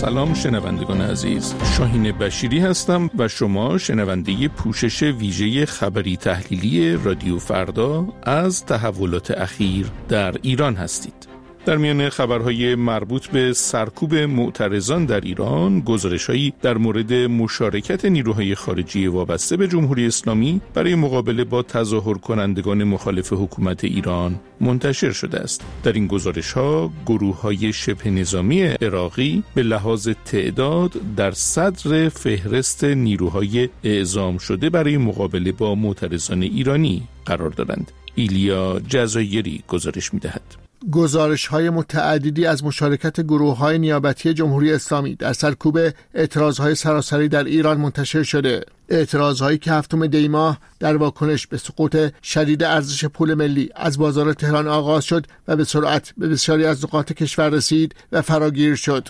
سلام شنوندگان عزیز، شاهین بشیری هستم و شما شنونده پوشش ویژه خبری تحلیلی رادیو فردا از تحولات اخیر در ایران هستید. در میان خبرهای مربوط به سرکوب معترضان در ایران، گزارش‌هایی در مورد مشارکت نیروهای خارجی وابسته به جمهوری اسلامی برای مقابله با تظاهر کنندگان مخالف حکومت ایران منتشر شده است. در این گزارش‌ها گروه‌های شبه نظامی عراقی به لحاظ تعداد در صدر فهرست نیروهای اعزام شده برای مقابله با معترضان ایرانی قرار دارند. ایلیا جزایری گزارش می‌دهد. گزارش‌های متعددی از مشارکت گروه‌های نیابتی جمهوری اسلامی در سرکوب اعتراض‌های سراسری در ایران منتشر شده. اعتراض‌هایی که هفتم دی ماه در واکنش به سقوط شدید ارزش پول ملی از بازار تهران آغاز شد و به سرعت به بسیاری از نقاط کشور رسید و فراگیر شد.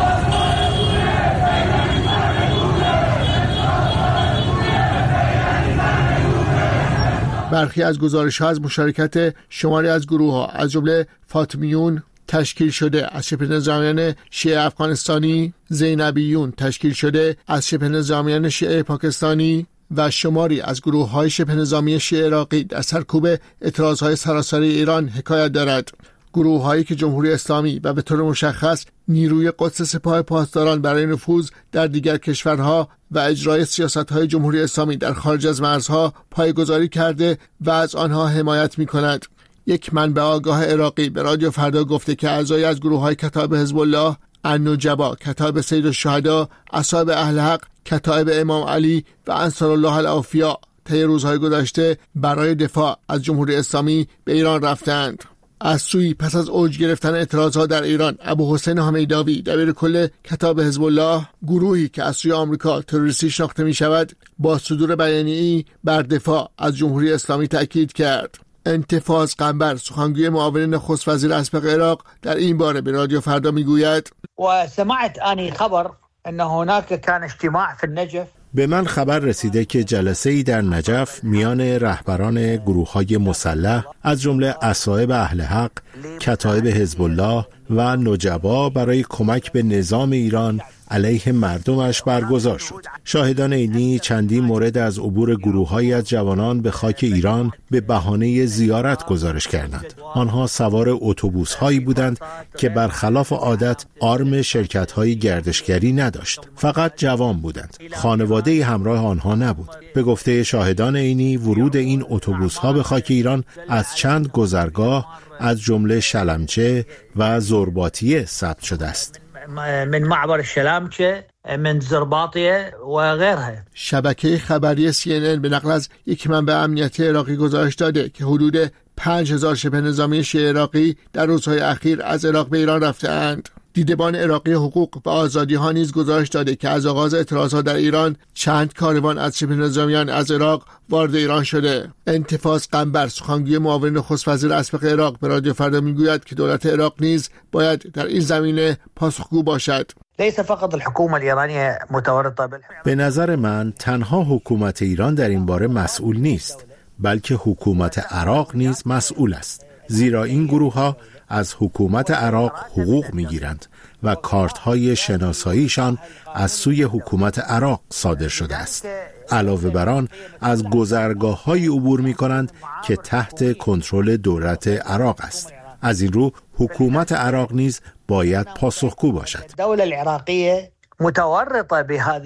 برخی از گزارش‌ها از مشارکت شماری از گروه‌ها از جمله فاطمیون تشکیل شده از شبه نظامیان شیعه افغانستانی، زینبیون تشکیل شده از شبه نظامیان شیعه پاکستانی و شماری از گروه‌های شبه نظامی شیعه عراقی در سرکوب اعتراض‌های سراسری ایران حکایت دارد. گروه‌هایی که جمهوری اسلامی و به طور مشخص نیروی قدس سپاه پاسداران برای نفوذ در دیگر کشورها و اجرای سیاست‌های جمهوری اسلامی در خارج از مرزها پایه‌گذاری کرده و از آنها حمایت می‌کند. یک منبع آگاه عراقی به رادیو فردا گفته که اعضای از گروه‌های کتایب حزب الله، النجبا، کتایب سید الشهدا، اصحاب اهل حق، کتایب امام علی و انصار الله الاوفیا طی روزهای گذشته برای دفاع از جمهوری اسلامی به ایران رفتند. از سوی پس از اوج گرفتن اعتراضها در ایران، ابوحسین حمیداوی دبیر کل کتایب حزب الله، گروهی که از سوی آمریکا تروریستی شناخته می شود، با صدور بیانیه‌ای بر دفاع از جمهوری اسلامی تأکید کرد. انتفاض قنبر، سخنگوی معاون نخست وزیر اسبق عراق، در این باره به رادیو فردا میگوید: و سمعت آنی خبر ان هناك كان اجتماع في النجف. به من خبر رسیده که جلسه‌ای در نجف میان رهبران گروه‌های مسلح از جمله اصحاب اهل حق، کتایب حزب الله و نجبا برای کمک به نظام ایران علیه مردمش برگزار شد. شاهدان عینی چندین مورد از عبور گروه‌هایی از جوانان به خاک ایران به بهانه زیارت گزارش کردند. آنها سوار اتوبوس‌هایی بودند که برخلاف عادت آرم شرکت‌های گردشگری نداشت. فقط جوان بودند. خانواده‌ای همراه آنها نبود. به گفته شاهدان عینی، ورود این اتوبوس‌ها به خاک ایران از چند گذرگاه از جمله شلمچه و زرباطیه ثبت شده است. من معبر شلمچه، من زرباطیه و غیرها. شبکه خبری CNN به نقل از یک منبع امنیتی عراقی گزارش داده که حدود 5000 شبه نظامی شیعه عراقی در روزهای اخیر از عراق به ایران رفته‌اند. دیدبان عراقی حقوق و آزادی ها نیز گزارش داده که از آغاز اعتراضات در ایران چند کاروان از شبه نظامیان از عراق وارد ایران شده. انتفاض قنبر، سخنگوی معاون نخست وزیر اسبق عراق، به رادیو فردا میگوید که دولت عراق نیز باید در این زمینه پاسخگو باشد. ليس فقط الحكومة الإيرانية متورطة به نظر من تنها حکومت ایران در این باره مسئول نیست، بلکه حکومت عراق نیز مسئول است، زیرا این گروه‌ها از حکومت عراق حقوق می‌گیرند و کارت‌های شناساییشان از سوی حکومت عراق صادر شده است. علاوه بر آن از گذرگاه‌های عبور می‌کنند که تحت کنترل دولت عراق است. از این رو حکومت عراق نیز باید پاسخگو باشد. الدولة العراقية متورطة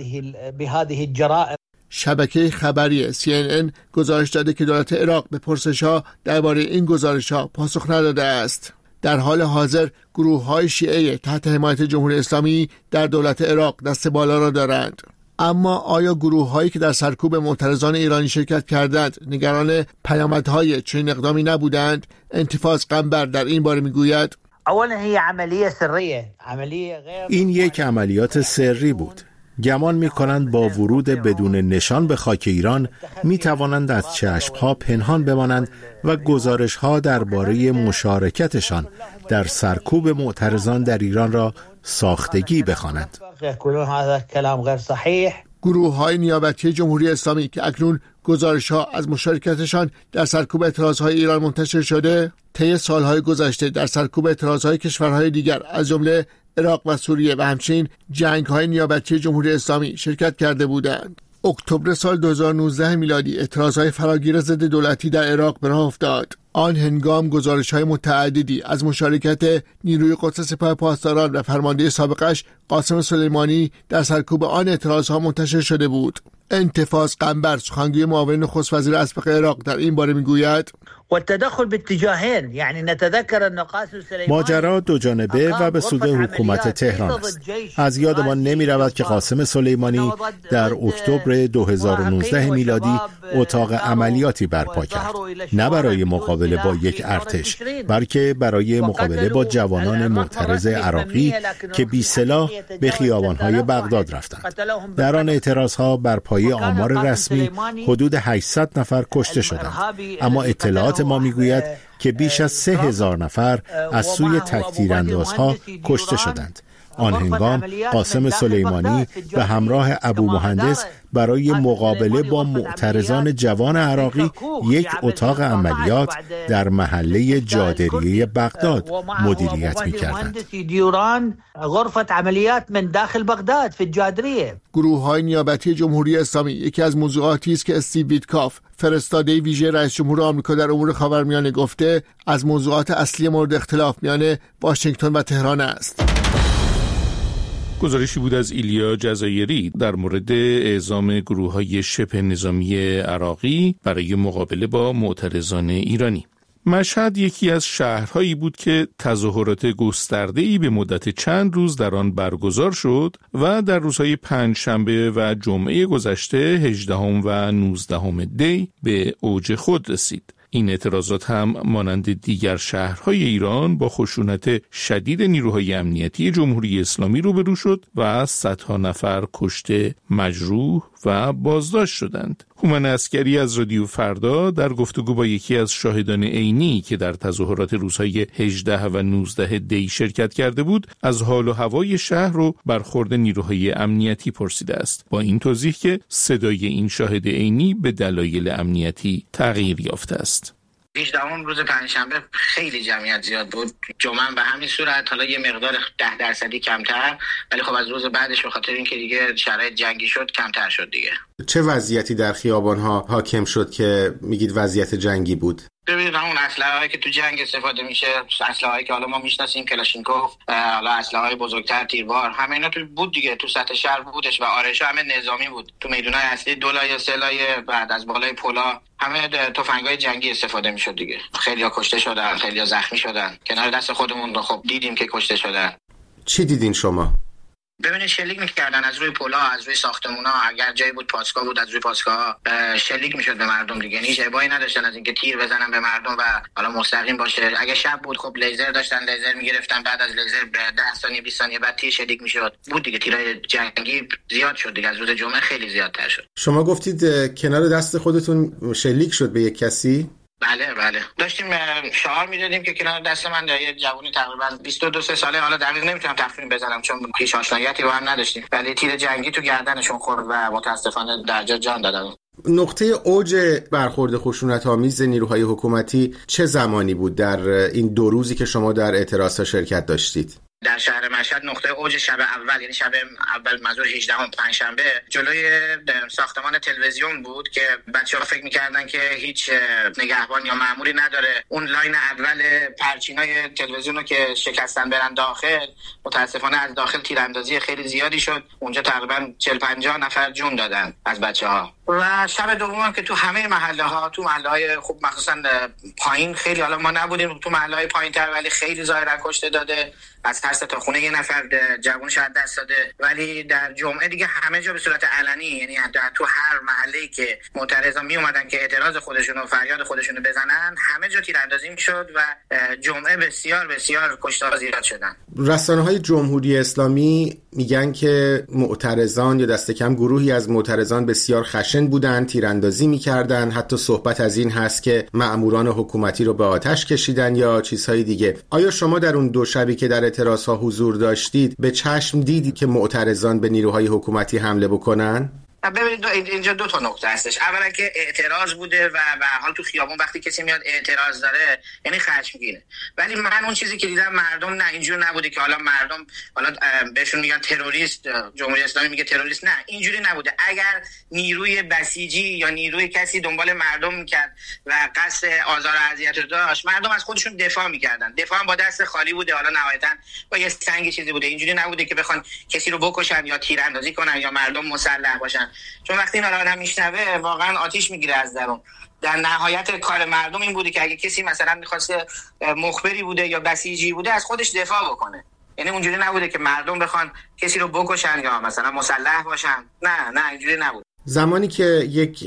بهذه الجرائم. شبکه خبری CNN گزارش داده که دولت عراق به پرسش‌ها درباره این گزارش‌ها پاسخ نداده است. در حال حاضر گروه‌های شیعه تحت حمایت جمهوری اسلامی در دولت عراق دست بالا را دارند. اما آیا گروه‌هایی که در سرکوب معترضان ایرانی شرکت کردند نگران پیامدهای چنین اقدامی نبودند؟ انتفاض قنبر در این باره میگوید: اولا هي عملیه سریه، این یک عملیات سری بود. گمان می‌کنند با ورود بدون نشان به خاک ایران می‌توانند از چشم‌ها پنهان بمانند و گزارش‌ها درباره مشارکتشان در سرکوب معترضان در ایران را ساختگی بخوانند. گروه‌های نیابتی جمهوری اسلامی که اکنون گزارش‌ها از مشارکتشان در سرکوب اعتراض‌های ایران منتشر شده، طی سال‌های گذشته در سرکوب اعتراض‌های کشورهای دیگر از جمله عراق و سوریه و همچنین جنگ‌های نیابتی جمهوری اسلامی شرکت کرده بودند. اکتبر سال 2019 میلادی اعتراضهای فراگیر ضد دولتی در عراق به راه افتاد. آن هنگام گزارش‌های متعددی از مشارکت نیروی قدس سپاه پاسداران و فرمانده سابقش قاسم سلیمانی در سرکوب آن اعتراضها منتشر شده بود. انتفاض قنبر سخنگوی معاون نخست وزیر اسبق عراق در این باره میگوید والتدخل باتجاهين يعني نتذكر ان قاسم سلیمانی ماجرا دو جانبه و به سود حکومت تهران است. از یادمان نمی رود که قاسم سلیمانی در اکتبر 2019 میلادی اتاق عملیاتی برپا کرد، نه برای مقابله با یک ارتش بلکه برای مقابله با جوانان معترض عراقی که بی سلاح به خیابان‌های بغداد رفتند. در آن اعتراضها بر پایه آمار رسمی حدود 800 نفر کشته شدند، اما اطلاعات ما میگوید که بیش از 3000 نفر از سوی تک‌تیراندازها کشته شدند. آن هنگام قاسم سلیمانی به همراه ابو مهندس برای مقابله با معترضان جوان عراقی یک اتاق عملیات در محله جادریه بغداد مدیریت می‌کردند. غرفه عملیات من داخل بغداد فی الجادریه. گروه‌های نیابتی جمهوری اسلامی یکی از موضوعاتی است که استیو ویتکاف فرستاده ویژه رئیس جمهور آمریکا در امور خاورمیانه گفته از موضوعات اصلی مورد اختلاف میان واشنگتن و تهران است. گزارشی بود از ایلیا جزایری در مورد اعزام گروه‌های شبه نظامی عراقی برای مقابله با معترضان ایرانی. مشهد یکی از شهرهایی بود که تظاهرات گسترده‌ای به مدت چند روز در آن برگزار شد و در روزهای پنجشنبه و جمعه گذشته 18 و 19 دی به اوج خود رسید. این اعتراضات هم مانند دیگر شهرهای ایران با خشونت شدید نیروهای امنیتی جمهوری اسلامی روبرو شد و صدها نفر کشته، مجروح و بازداشت شدند. هومن عسکری از رادیو فردا در گفتگو با یکی از شاهدان عینی که در تظاهرات روزهای 18 و 19 دی شرکت کرده بود، از حال و هوای شهر و برخورد نیروهای امنیتی پرسیده است، با این توضیح که صدای این شاهد عینی به دلایل امنیتی تغییر یافته است. 18 روز پنجشنبه خیلی جمعیت زیاد بود، جمعه به همین صورت، حالا یه مقدار 10% کمتر، ولی خب از روز بعدش به خاطر اینکه دیگه شرایط جنگی شد کمتر شد دیگه. چه وضعیتی در خیابان‌ها حاکم شد که میگید وضعیت جنگی بود؟ ببینید همون اسلحه‌ای که تو جنگ استفاده میشه، اسلحه‌ای که حالا ما میشناسیم، کلاشینکوف، حالا اسلحه‌های بزرگتر، تیربار، همه اینا تو بود دیگه، تو سطح شهر بودش و آرایش‌ها همه نظامی بود. تو میدون‌های اصلی دولای سلای بعد از بالای پلا همه تفنگ‌های جنگی استفاده میشد دیگه. خیلی‌ها کشته شدن، خیلی‌ها زخمی شدن. کنار دست خودمون خب دیدیم که کشته شدن. چی دیدین شما؟ ببینید شلیک میکردن از روی پلا، از روی ساختمونا، اگر جایی بود پاسگاه بود از روی پاسگاه شلیک میشد به مردم دیگه. یعنی جبایی نداشتن از اینکه تیر بزنن به مردم و حالا مستقیم باشه. اگه شب بود خب لیزر داشتن، لیزر میگرفتن، بعد از لیزر 10 ثانیه 20 ثانیه بعد تیر شلیک میشد. بود دیگه، تیرای جنگی زیاد شد دیگه، از روز جمعه خیلی زیادتر شد. شما گفتید کنار دست خودتون شلیک شد به یک کسی؟ بله داشتیم شعار میدادیم که کنار دست من یه جوونی تقریبا 22-23 ساله، حالا دقیق نمیتونم تخمین بزنم چون هیچ آشنایتی با هم نداشتیم، ولی تیر جنگی تو گردنشون خورد و متاسفانه در جا جان دادن. نقطه اوج برخورد خشونت‌آمیز نیروهای حکومتی چه زمانی بود در این 2 روزی که شما در اعتراضات شرکت داشتید؟ در شهر مشهد نقطه اوج شب اول، یعنی شب اول منظور 18 پنجشنبه، جلوی ساختمان تلویزیون بود که بچه‌ها فکر می‌کردن که هیچ نگهبان یا مأموری نداره. اون لاین اول پرچینای تلویزیون رو که شکستن برن داخل، متاسفانه از داخل تیراندازی خیلی زیادی شد. اونجا تقریبا 40-50 نفر جون دادن از بچه‌ها. و شب دوم که تو همه محله‌ها، تو محله‌های خوب مخصوصا پایین، خیلی حالا ما نبودیم تو محله‌های پایین‌تر، ولی خیلی ظاهرا کشته داده، از هر سه تا خونه یه نفر جوون شاید دست داده. ولی در جمعه دیگه همه جا به صورت علنی، یعنی تو هر محله‌ای که معترضان می اومدن که اعتراض خودشون و فریاد خودشون رو بزنن، همه جا تیراندازی میشد و جمعه بسیار بسیار کشته‌ها زیاد شدن. رسانه‌های جمهوری اسلامی میگن که معترضان یا دست کم گروهی از معترضان بسیار خشن بودن، تیراندازی میکردن، حتی صحبت از این هست که مأموران حکومتی رو به آتش کشیدن یا چیزهای دیگه. آیا شما در اون 2 شبی که در اعتراضها حضور داشتید به چشم دیدید که معترضان به نیروهای حکومتی حمله بکنن؟ ببینید اینجا دو تا نکته هستش. اولا که اعتراض بوده و به هر حال تو خیابون وقتی کسی میاد اعتراض داره یعنی خشمگینه، ولی من اون چیزی که دیدم مردم نه اینجوری نبوده که حالا مردم حالا بهشون میگن تروریست، جمهوری اسلامی میگه تروریست، نه اینجوری نبوده. اگر نیروی بسیجی یا نیروی کسی دنبال مردم میکرد و قصد آزار و اذیت رو داشت، مردم از خودشون دفاع میکردن. دفاع هم با دست خالی بوده، حالا نهایتا با یه سنگ چیزی بوده. اینجوری نبوده که بخوان کسی رو بکشن یا تیراندازی کنن یا مردم مسلح باشن، چون وقتی اینا رو آدم میشنوه واقعا آتیش میگیره از درون. در نهایت کار مردم این بوده که اگه کسی مثلا می‌خواسته مخبری بوده یا بسیجی بوده از خودش دفاع بکنه، یعنی اونجوری نبوده که مردم بخوان کسی رو بکشن یا مثلا مسلح باشن، نه اینجوری نبوده. زمانی که یک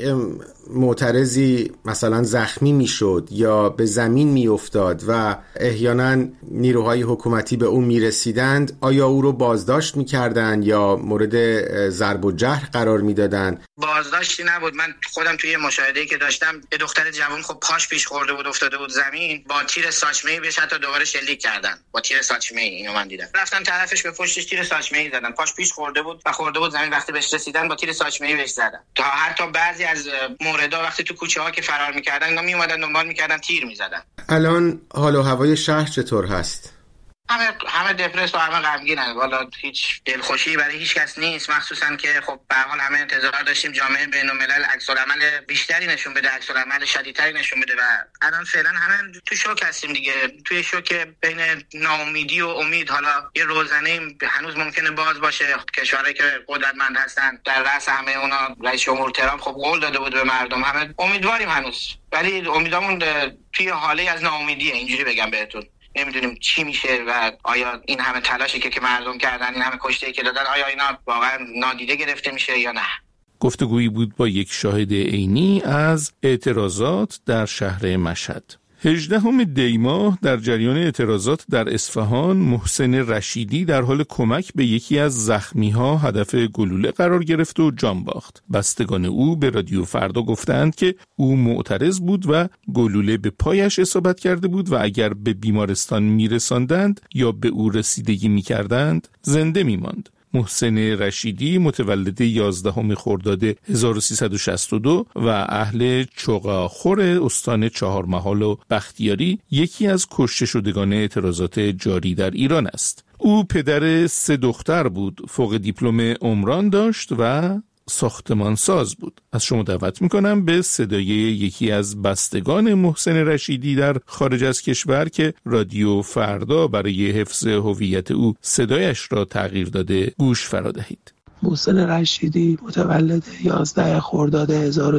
معترضی مثلا زخمی میشد یا به زمین میافتاد و احیانا نیروهای حکومتی به او میرسیدند، آیا او رو بازداشت میکردند یا مورد ضرب و جرح قرار میدادند؟ بازداشتی نبود. من خودم توی مشاهده‌ای که داشتم یه دختر جوان خب پاش پیش خورده بود، افتاده بود زمین، با تیر ساچمه‌ای بهش حتی دوباره شلیک کردن با تیر ساچمه‌ای. اینو من دیدم، رفتن طرفش به پشتش تیر ساچمه‌ای زدن، پاش پیش خورده بود و خورده بود زمین. وقتی بهش رسیدن با تیر ساچمه‌ای بهش زدن. تا حتی بعضی از موردا وقتی تو کوچه‌ها که فرار می‌کردن اینا میومدن دنبال می‌کردن، تیر می‌زدن. الان حال و هوای شهر چطور هست؟ همه دپرس و همه غمگینن. والا هیچ دلخوشی برای هیچ کس نیست، مخصوصا که خب به هر حال همه انتظار داشتیم جامعه بین‌الملل عکس‌العمل بیشتری نشون بده، عکس‌العمل شدیدتری نشون بده و الان فعلا همه تو شوک هستیم دیگه، توی شوک بین ناامیدی و امید. حالا یه روزنه هنوز ممکنه باز باشه. کشورهایی که قدرتمند هستن در رأس همه اونا رئیس جمهور ترامپ خب قول داده بود به مردم، همه امیدواریم هنوز، ولی امیدامون توی حاله از ناامیدیه. اینجوری بگم بهتون، نمیدونیم چی میشه و آیا این همه تلاشی که مردم کردن، این همه کشته‌ای که دادن، آیا اینا واقعا نادیده گرفته میشه یا نه. گفتگویی بود با یک شاهد عینی از اعتراضات در شهر مشهد. 18 دی ماه در جریان اعتراضات در اصفهان، محسن رشیدی در حال کمک به یکی از زخمی‌ها هدف گلوله قرار گرفت و جان باخت. بستگان او به رادیو فردا گفتند که او معترض بود و گلوله به پایش اصابت کرده بود و اگر به بیمارستان میرساندند یا به او رسیدگی میکردند زنده میماند. محسن رشیدی متولد 11 خرداد 1362 و اهل چغاخور استان چهارمحال و بختیاری یکی از کشته شدگان اعتراضات جاری در ایران است. او پدر 3 دختر بود، فوق دیپلم عمران داشت و ساختمان ساز بود. از شما دعوت میکنم به صدای یکی از بستگان محسن رشیدی در خارج از کشور که رادیو فردا برای حفظ هویت او صدایش را تغییر داده گوش فرا دهید. محسن رشیدی متولد 11 خرداد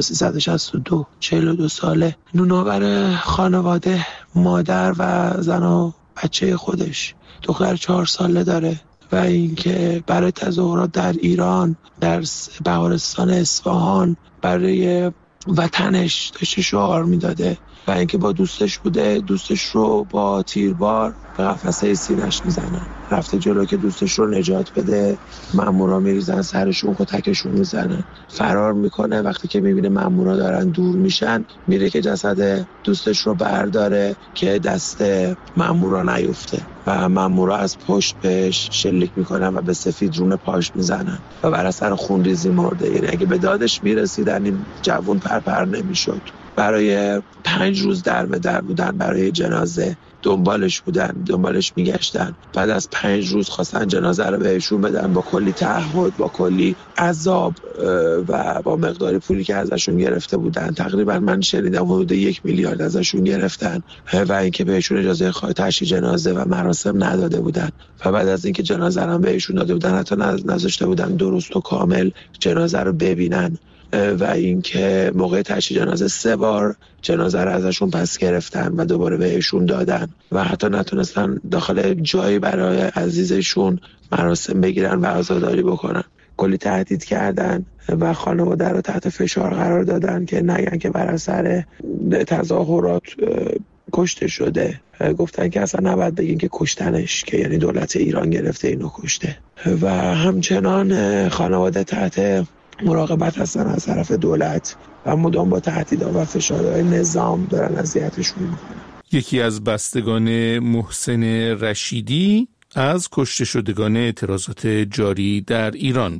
1362، 42 ساله، نونآور خانواده، مادر و زن و بچه خودش، دختر 4 ساله داره و اینکه برای تظاهرات در ایران در بهارستان اصفهان برای وطنش داشته شعار میداده و اینکه با دوستش بوده، دوستش رو با تیربار به قفسه سینه‌اش میزنن. رفته جلو که دوستش رو نجات بده، مامورا میریزن سرشون، کتکشون میزنن، فرار میکنه. وقتی که میبینه مامورا دارن دور میشن، میره که جسد دوستش رو برداره که دست مامورا نیفته و مامورا از پشت بهش شلیک میکنن و به سفید رون پاش میزنن و بر اثر خونریزی مرده. یعنی اگه به دادش میرسیدن این جوون پرپر نمیشد. برای 5 روز در بودن برای جنازه، دنبالش میگشتن. بعد از 5 روز خواستن جنازه رو بهشون بدن با کلی تعهد، با کلی عذاب و با مقداری پولی که ازشون گرفته بودن. تقریبا من شنیدم حدود 1 میلیارد ازشون گرفتن و اینکه بهشون اجازه تشییع جنازه و مراسم نداده بودن و بعد از اینکه جنازه رو بهشون داده بودن حتی نذاشته بودن درست و کامل جنازه رو ببینن و اینکه موقع تشییع جنازه 3 بار جنازه رو ازشون پس گرفتن و دوباره بهشون دادن و حتی نتونستن داخل جایی برای عزیزشون مراسم بگیرن و عزاداری بکنن. کلی تهدید کردن و خانواده رو تحت فشار قرار دادن که نگن که بر اثر تظاهرات کشته شده. گفتن که اصلا نباید بگین که کشتنش، که یعنی دولت ایران گرفته اینو کشته. و همچنان خانواده تحت مراقبت هستن از طرف دولت و مدام با تهدیدها و فشارهای نظام دارن اذیتشون میکنن. یکی از بستگان محسن رشیدی از کشته شدگان اعتراضات جاری در ایران بود.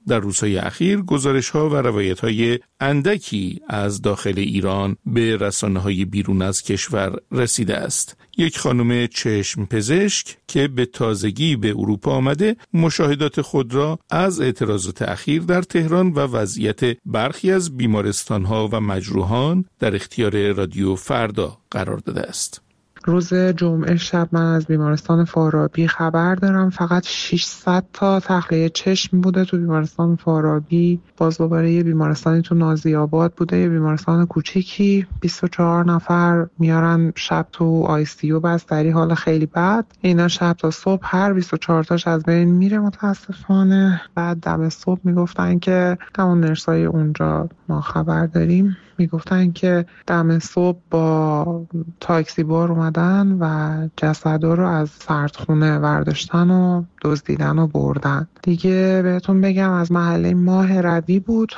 در روزهای اخیر گزارش‌ها و روایت‌های اندکی از داخل ایران به رسانه‌های بیرون از کشور رسیده است. یک خانم چشم پزشک که به تازگی به اروپا آمده مشاهدات خود را از اعتراضات اخیر در تهران و وضعیت برخی از بیمارستان‌ها و مجروحان در اختیار رادیو فردا قرار داده است. روز جمعه شب من از بیمارستان فارابی خبر دارم. فقط 600 تا تخلیه چشم بوده تو بیمارستان فارابی. باز دوباره یه بیمارستانی تو نازی‌آباد بوده، یه بیمارستان کوچیکی. 24 نفر میارن شب تو ICU بستری، حال خیلی بد. اینا شب تا صبح هر 24 تاش از بین میره متاسفانه. بعد دم صبح میگفتن که همون نرسای اونجا ما خبر داریم میگفتن که دم صبح با تاکسی بار اومدن و جسدا رو از سردخونه ورداشتن و دزدیدن و بردن. دیگه بهتون بگم از محله ماه روی بود،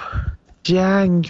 جنگ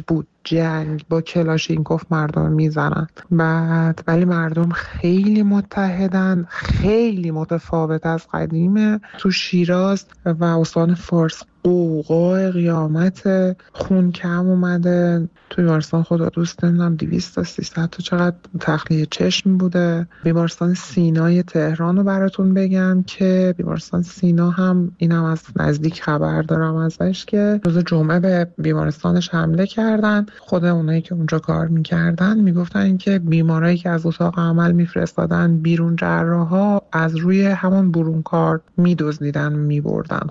با کلاشینکوف مردم میزنن. بعد ولی مردم خیلی متحدن، خیلی متفاوت از قدیمه. تو شیراز و استان فارس قوقای قیامت، خون کم اومده. تو بیمارستان خدا دوست نمیدونم 200 تا 300 تا چقدر تخلیه چشم بوده. بیمارستان سینای تهران رو براتون بگم که بیمارستان سینا هم اینم از نزدیک خبر دارم ازش که روز جمعه به بیمارستانش حمله کردن. خود اونایی که اونجا کار میکردن میگفتن که بیمارایی که از اتاق عمل میفرستادن بیرون جراحا از روی همون برون کار میدزدیدن میبردن.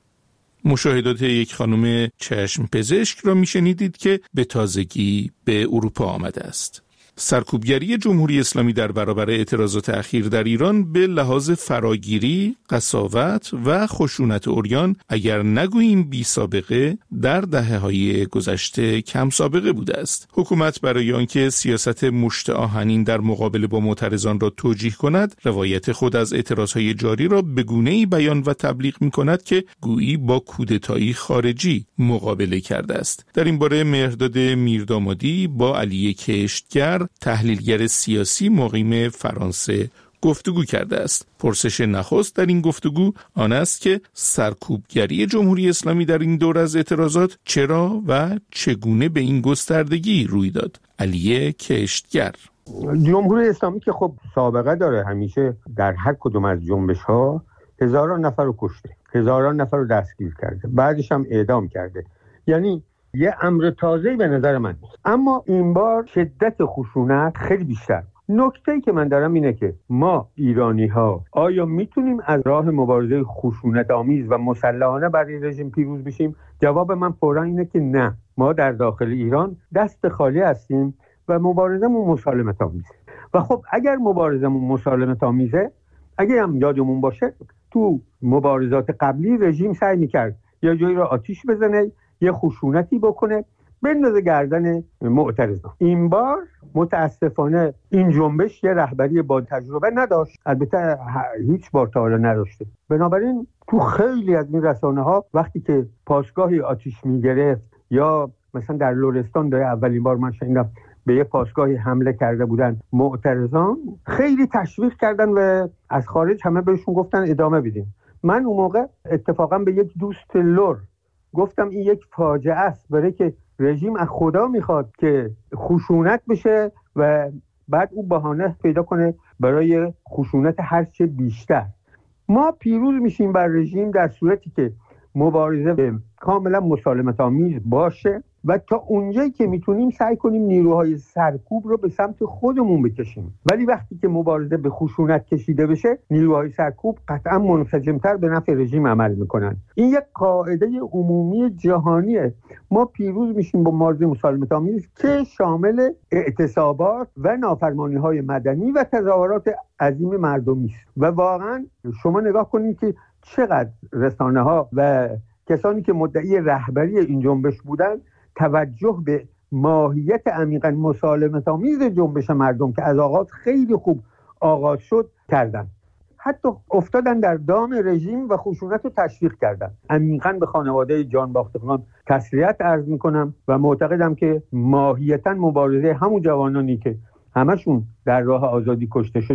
مشاهدات یک خانم چشم پزشک را میشنیدید که به تازگی به اروپا آمده است. سرکوبگری جمهوری اسلامی در برابر اعتراضات اخیر در ایران به لحاظ فراگیری، قساوت و خشونت عریان اگر نگوییم بی سابقه در دهه‌های گذشته کم سابقه بوده است. حکومت برای آنکه سیاست مشت آهنین در مقابله با معترضان را توجیه کند، روایت خود از اعتراضهای جاری را به گونه‌ای بیان و تبلیغ می‌کند که گویی با کودتایی خارجی مقابله کرده است. در این باره مهرداد میردامادی با علی کشتگر، تحلیلگر سیاسی مقیم فرانسه، گفتگو کرده است. پرسش نخست در این گفتگو آن است که سرکوبگری جمهوری اسلامی در این دور از اعتراضات چرا و چگونه به این گستردگی روی داد. علی کشتگر: جمهوری اسلامی که خب سابقه داره، همیشه در هر کدوم از جنبش‌ها هزاران نفر رو کشته، هزاران نفر رو دستگیر کرده، بعدش هم اعدام کرده. یعنی یه امر تازه‌ای به نظر من نیست. اما این بار شدت خشونت خیلی بیشتر. نکته‌ای که من دارم اینه که ما ایرانی‌ها آیا میتونیم از راه مبارزه خشونت آمیز و مسلحانه برای رژیم پیروز بشیم؟ جواب من فوراً اینه که نه. ما در داخل ایران دست خالی هستیم و مبارزمون مسالمت آمیزه. و خب اگر مبارزمون مسالمت آمیزه، اگر هم یادمون باشه تو مبارزات قبلی رژیم سعی می‌کرد یا جایی رو آتیش بزنه، یه خشونتی بکنه، بندازه گردن معترضان. این بار متاسفانه این جنبش یه رهبری با تجربه نداشت، البته هیچ بار تا حالا نداشته. بنابراین تو خیلی از این رسانه‌ها وقتی که پاسگاهی آتیش میگرفت یا مثلا در لرستان داره اولین بار من شنیدم به یه پاسگاهی حمله کرده بودن معترضان، خیلی تشویق کردن و از خارج همه بهشون گفتن ادامه بدین. من اون موقع اتفاقا به یک دوست لر گفتم این یک فاجعه است، برای که رژیم از خدا میخواد که خشونت بشه و بعد او بهانه پیدا کنه برای خشونت هرچه بیشتر. ما پیروز میشیم بر رژیم در صورتی که مبارزه کاملا مسالمت آمیز باشه و تا اونجایی که میتونیم سعی کنیم نیروهای سرکوب رو به سمت خودمون بکشیم. ولی وقتی که مبارزه به خشونت کشیده بشه، نیروهای سرکوب قطعا منسجمتر به نفع رژیم عمل میکنن. این یک قاعده عمومی جهانیه. ما پیروز میشیم با مبارزه مسالمت آمیز که شامل اعتصابات و نافرمانی‌های مدنی و تظاهرات عظیم مردمی است. و واقعا شما نگاه کنید که چقدر رسانه‌ها و کسانی که مدعی رهبری این جنبش بودن توجه به ماهیت عمیقاً مسالمت‌آمیز جنبش مردم که از آغاز خیلی خوب آغاز شد کردن. حتی افتادن در دام رژیم و خشونت رو تشویق کردن. عمیقاً به خانواده جان باختگان تسلیت عرض میکنم و معتقدم که ماهیتاً مبارزه همون جوانانی که همشون در راه آزادی کشته شدن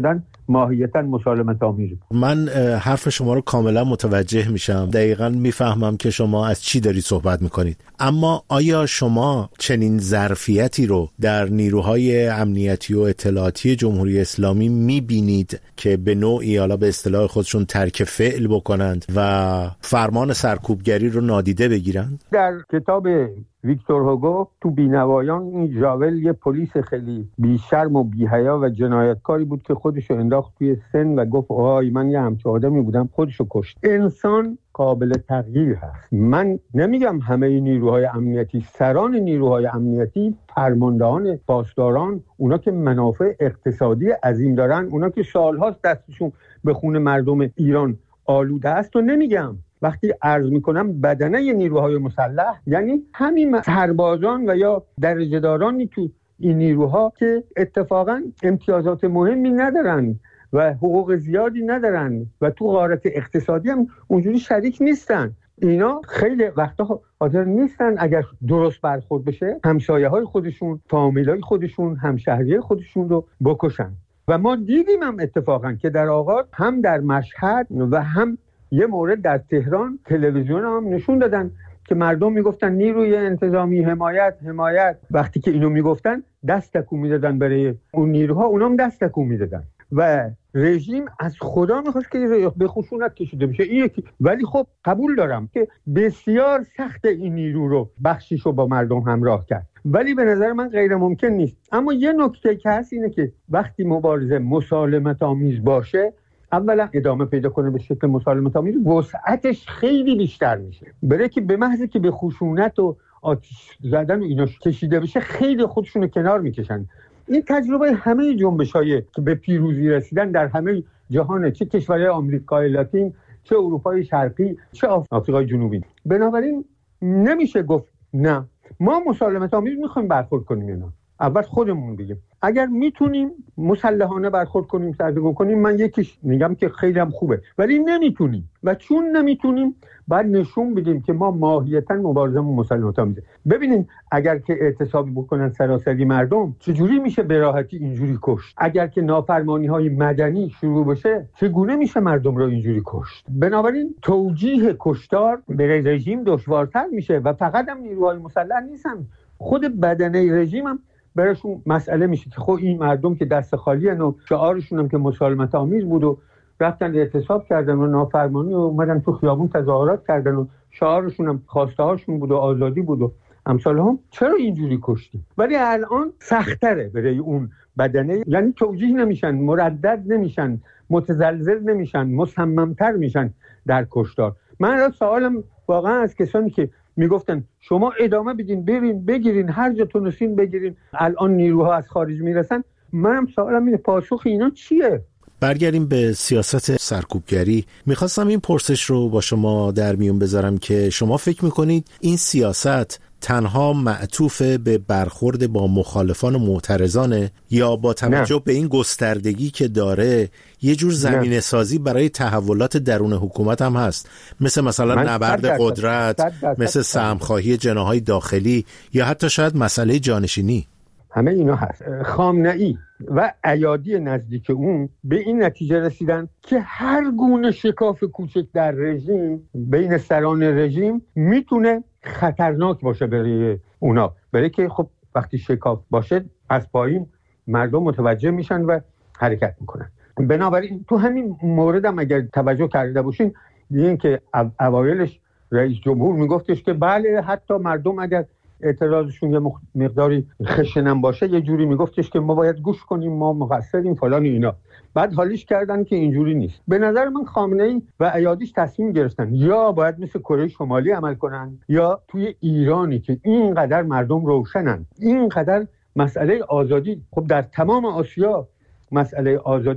ماهیتاً مسالمت آمیز بود. من حرف شما رو کاملا متوجه میشم، دقیقاً میفهمم که شما از چی دارید صحبت میکنید، اما آیا شما چنین ظرفیتی رو در نیروهای امنیتی و اطلاعاتی جمهوری اسلامی میبینید که به نوعی حالا به اصطلاح خودشون ترک فعل بکنند و فرمان سرکوبگری رو نادیده بگیرند؟ در کتاب ویکتور هوگو تو بینوایان این ژاول یه پلیس خیلی بیشرم و بی‌حیا و جنایتکاری بود که خودشو انداخت توی سن و گفت آهای من یه همچه آدمی بودم، خودشو کشت. انسان قابل تغییر هست. من نمیگم همه نیروهای امنیتی، سران نیروهای امنیتی، فرماندهان، پاسداران، اونا که منافع اقتصادی عظیم دارن، اونا که سالهاست دستشون به خون مردم ایران آلوده است و نمیگم. وقتی عرض میکنم بدنه نیروهای مسلح یعنی همین سربازان و یا درجه‌دارانی تو این نیروها که اتفاقا امتیازات مهمی ندارن و حقوق زیادی ندارن و تو غارت اقتصادی هم اونجوری شریک نیستن. اینا خیلی وقتا حاضر نیستن اگر درست برخورد بشه همسایه‌های خودشون، فامیلای خودشون، همشهری خودشون رو بکشن. و ما دیدیم هم اتفاقا که در آغاز هم در مشهد و هم یه مورد در تهران تلویزیون هم نشون دادن که مردم میگفتن نیروی انتظامی حمایت. وقتی که اینو میگفتن دست تکون میدادن برای اون نیروها، اونام دست تکون میدادن و رژیم از خدا میخواست که به خشونت کشیده بشه. این یکی. ولی خب قبول دارم که بسیار سخت این نیرو رو بخشیش رو با مردم همراه کرد، ولی به نظر من غیر ممکن نیست. اما یه نکته که هست اینه که وقتی مبارزه مسالمت آمیز باشه، اولا ادامه پیدا کنه به شکل مسالمت آمیز، وسعتش خیلی بیشتر میشه. برای که به محض که به خشونت و آتش زدن و اینا کشیده بشه خیلی خودشونو کنار میکشن. این تجربه همه جنبش‌های که به پیروزی رسیدن در همه جهان، چه کشورهای آمریکای لاتین، چه اروپای شرقی، چه آفریقای جنوبی. بنابراین نمیشه گفت نه ما مسالمت آمیز میخوایم برخورد کنیم اینا. اول خودمون بگیم اگر میتونیم مسلحانه برخورد کنیم، سرکوب کنیم، من یکیش میگم که خیلی هم خوبه، ولی نمیتونیم و چون نمیتونیم باید نشون بدیم که ما ماهیتاً مبارزمون مسلحانه آمیزه. ببینین اگر که اعتصابی بکنن سراسری مردم چجوری میشه به راحتی اینجوری کشت؟ اگر که نافرمانی‌های مدنی شروع بشه چگونه میشه مردم رو اینجوری کشت؟ بنابراین توجیه کشتار به رژیم دشوارتر میشه و فقط هم نیروهای مسلح نیستن، خود بدنه رژیم هم براشون مسئله میشه که خب این مردم که دست خالی هن و شعارشون هم که مسالمت آمیز بود و رفتن اعتصاب کردن و نافرمانی و اومدن تو خیابون تظاهرات کردن و شعارشون هم خواسته هاشون بود و آزادی بود و امثال هم، چرا اینجوری کشتیم؟ ولی الان سختره برای اون بدنه، یعنی توجیه نمیشن، مردد نمیشن، متزلزل نمیشن، مصممتر میشن در کشتار. من سوالم واقعا از کسانی که میگفتن شما ادامه بدین، برین بگیرین، هر جا تونستین بگیرین، الان نیروها از خارج میرسن، منم سوالم اینه پاسخ اینا چیه؟ برگردیم به سیاست سرکوبگری. میخواستم این پرسش رو با شما در میون بذارم که شما فکر میکنید این سیاست تنها معطوف به برخورد با مخالفان و معترضانه یا با توجه به این گستردگی که داره یه جور زمینه سازی برای تحولات درون حکومت هم هست، مثلا نبرد قدرت، مثل سهمخواهی جناح‌های داخلی یا حتی شاید مسئله جانشینی؟ همه اینا هست. خامنه‌ای و ایادی نزدیک اون به این نتیجه رسیدن که هر گونه شکاف کوچک در رژیم بین سران رژیم میتونه خطرناک باشه برای اونا، برای که خب وقتی شکاف باشه از پایین مردم متوجه میشن و حرکت میکنن. بنابراین تو همین مورد هم اگر توجه کرده باشین دیدین که اوایلش رئیس جمهور میگفتش که بله حتی مردم اگر اعتراضشون یه مقداری خشنم باشه یه جوری میگفتش که ما باید گوش کنیم، ما مقصریم فلان اینا. بعد حالیش کردن که اینجوری نیست. به نظر من خامنه‌ای و ایادیش تصمیم گرفتن یا باید مثل کره شمالی عمل کنن یا توی ایرانی که اینقدر مردم روشنن، اینقدر مسئله آزادی، خب در تمام آسیا مسئله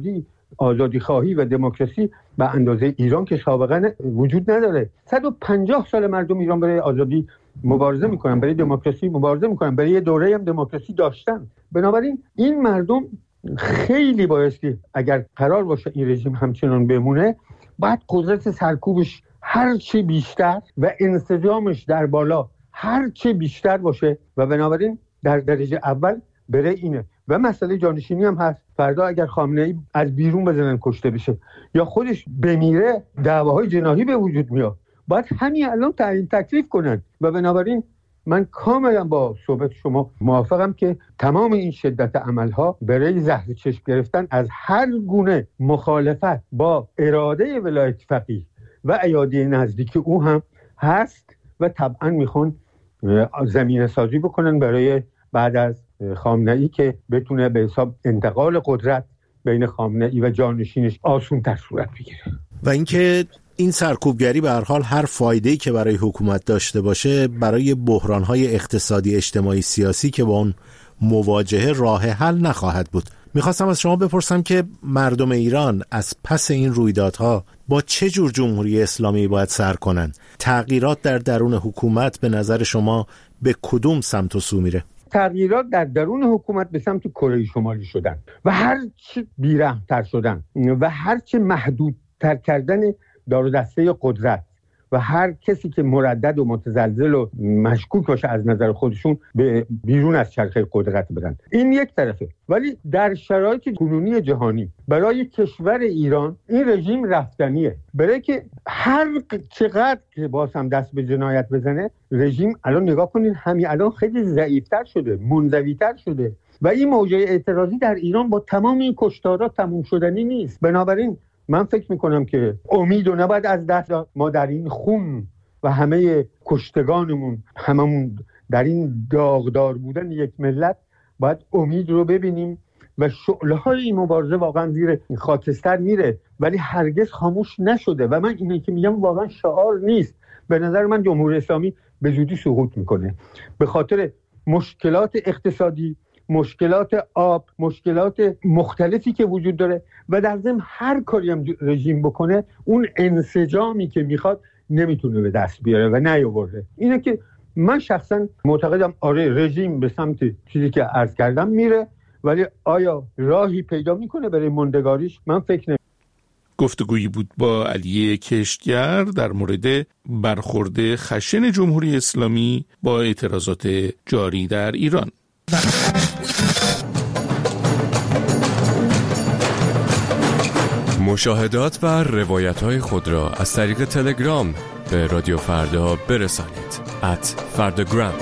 آزادی خواهی و دموکراسی به اندازه ایران که سابقا وجود نداره. 150 سال مردم ایران برای آزادی مبارزه میکنن، برای دموکراسی مبارزه میکنن، برای یه دوره هم دموکراسی داشتن. بنابراین این مردم خیلی بایستی اگر قرار باشه این رژیم همچنان بمونه باید قدرت سرکوبش هر چی بیشتر و انسجامش در بالا هر چی بیشتر باشه و بنابراین در درجه اول برای اینه. و مسئله جانشینی هم هست فردا اگر خامنه‌ای از بیرون بزنن کشته بشه یا خودش بمیره دعواهای جناحی به وجود میاد. باید همین الان تعیین تکلیف کنن و بنابراین من کاملا با صحبت شما موافقم که تمام این شدت عملها برای زهر چشم گرفتن از هر گونه مخالفت با اراده ولایت فقیه و ایادی نزدیک او هم هست و طبعا میخوان زمینه سازی بکنن برای بعد از خامنه‌ای که بتونه به حساب انتقال قدرت بین خامنه‌ای و جانشینش آسان‌تر صورت بگیره. و اینکه این سرکوبگری به هر حال هر فایده‌ای که برای حکومت داشته باشه برای بحران‌های اقتصادی، اجتماعی، سیاسی که با اون مواجهه راه حل نخواهد بود. میخواستم از شما بپرسم که مردم ایران از پس این رویدادها با چه جور جمهوری اسلامی باید سر کنن؟ تغییرات در درون حکومت به نظر شما به کدوم سمت و سو میره؟ تغییرات در درون حکومت به سمت کره شمالی شدن و هر چه بیرحم‌تر شدن و هر چه محدودتر کردن دار و دسته قدرت و هر کسی که مردد و متزلزل و مشکوک باشه از نظر خودشون به بیرون از چرخه قدرت برن. این یک طرفه. ولی در شرایط کنونی جهانی برای کشور ایران این رژیم رفتنیه. برای که هر چقدر که باز هم دست به جنایت بزنه رژیم الان نگاه کنین همین الان خیلی ضعیفتر شده، منزویتر شده و این موجه اعتراضی در ایران با تمام این کشتارها تموم شدنی نیست. بنابراین من فکر میکنم که امید و نباید از دست داد. ما در این خون و همه کشتگانمون هممون در این داغدار بودن یک ملت باید امید رو ببینیم و شعله‌های این مبارزه واقعا زیر خاکستر میره ولی هرگز خاموش نشده و من اینه که میگم واقعا شعار نیست. به نظر من جمهوری اسلامی به زودی سقوط میکنه به خاطر مشکلات اقتصادی، مشکلات آب، مشکلات مختلفی که وجود داره و در ضمن هر کاری هم رژیم بکنه اون انسجامی که میخواد نمیتونه به دست بیاره و نیاورده. اینه که من شخصا معتقدم آره رژیم به سمت چیزی که عرض کردم میره ولی آیا راهی پیدا میکنه برای موندگاریش؟ من فکر نمی‌کنم. گفتگویی بود با علی کشتگر در مورد برخورد خشن جمهوری اسلامی با اعتراضات جاری در ایران. مشاهدات و روایت‌های خود را از طریق تلگرام به رادیو فردا برسانید @فرdagram.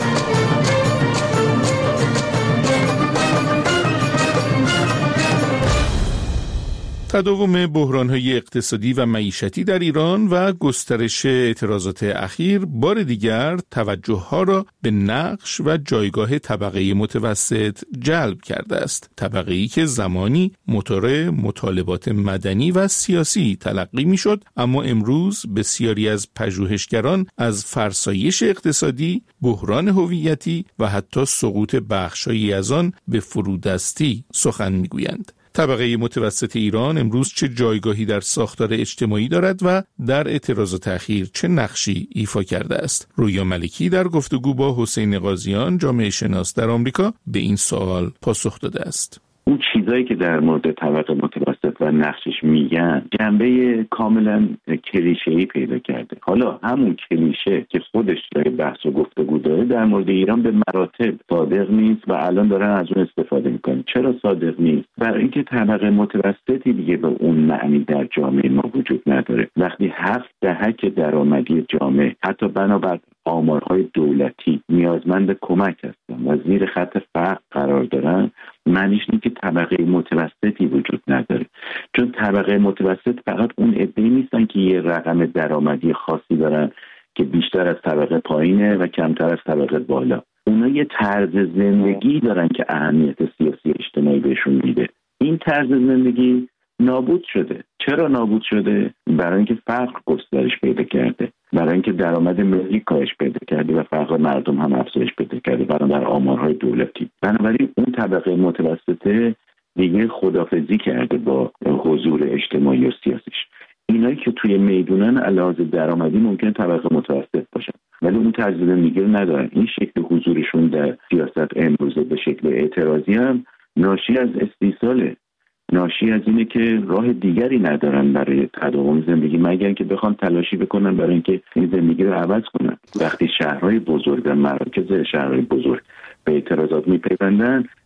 تداوم بحران‌های اقتصادی و معیشتی در ایران و گسترش اعتراضات اخیر بار دیگر توجه‌ها را به نقش و جایگاه طبقه متوسط جلب کرده است. طبقه‌ای که زمانی موتور مطالبات مدنی و سیاسی تلقی می‌شد، اما امروز بسیاری از پژوهشگران از فرسایش اقتصادی، بحران هویتی و حتی سقوط بخش‌هایی از آن به فرودستی سخن می‌گویند. طبقه متوسط ایران امروز چه جایگاهی در ساختار اجتماعی دارد و در اعتراضات اخیر چه نقشی ایفا کرده است؟ رویا ملکی در گفتگو با حسین قاضیان، جامعه شناس در آمریکا، به این سوال پاسخ داده است. اون چیزایی که در مورد طبقه متوسط و نقشش میگن جنبه کاملا کلیشه‌ای پیدا کرده. حالا همون کلیشه که خودش داره بحث و گفتگو داره در مورد ایران به مراتب صادق نیست و الان دارن از اون استفاده میکنن. چرا صادق نیست؟ برای اینکه طبقه متوسطی دیگه به اون معنی در جامعه ما وجود نداره. وقتی 7 دهک درآمدی جامعه حتی بنابر آمارهای دولتی نیازمند کمک هستن و زیر خط فقر قرار دارن، معنیش اینه که طبقه متوسطی وجود نداره. چون طبقه متوسط فقط اون عده‌ای نیستن که یه رقم درآمدی خاصی دارن که بیشتر از طبقه پایینه و کمتر از طبقه بالا. اونا یه طرز زندگی دارن که اهمیت سیاسی اجتماعی بهشون میده. این طرز زندگی نابود شده. چرا نابود شده؟ برای اینکه فقر گسترش پیدا کرده، برای اینکه درآمد ملی کاهش پیدا کرده و فقر مردم هم افزایش پیدا کرده بنابر آمارهای دولتی. بنابراین اون طبقه متوسطه دیگه خداحافظی کرده با حضور اجتماعی و سیاسیش. اینایی که توی میدونن علاوه درآمدی ممکن طبقه متوسط باشن ولی اون طرز زندگی رو ندارن. این شکل حضورشون در سیاست امروزه به شکل اعتراضی هم ناشی از استیصاله، ناشی از اینه که راه دیگری ندارن برای تداوم زندگی مگر که بخوان تلاشی بکنن برای اینکه این زندگی رو عوض کنن. وقتی شهرهای بزرگ و مراکز شهرهای بزرگ به اعتراضات میپیوندن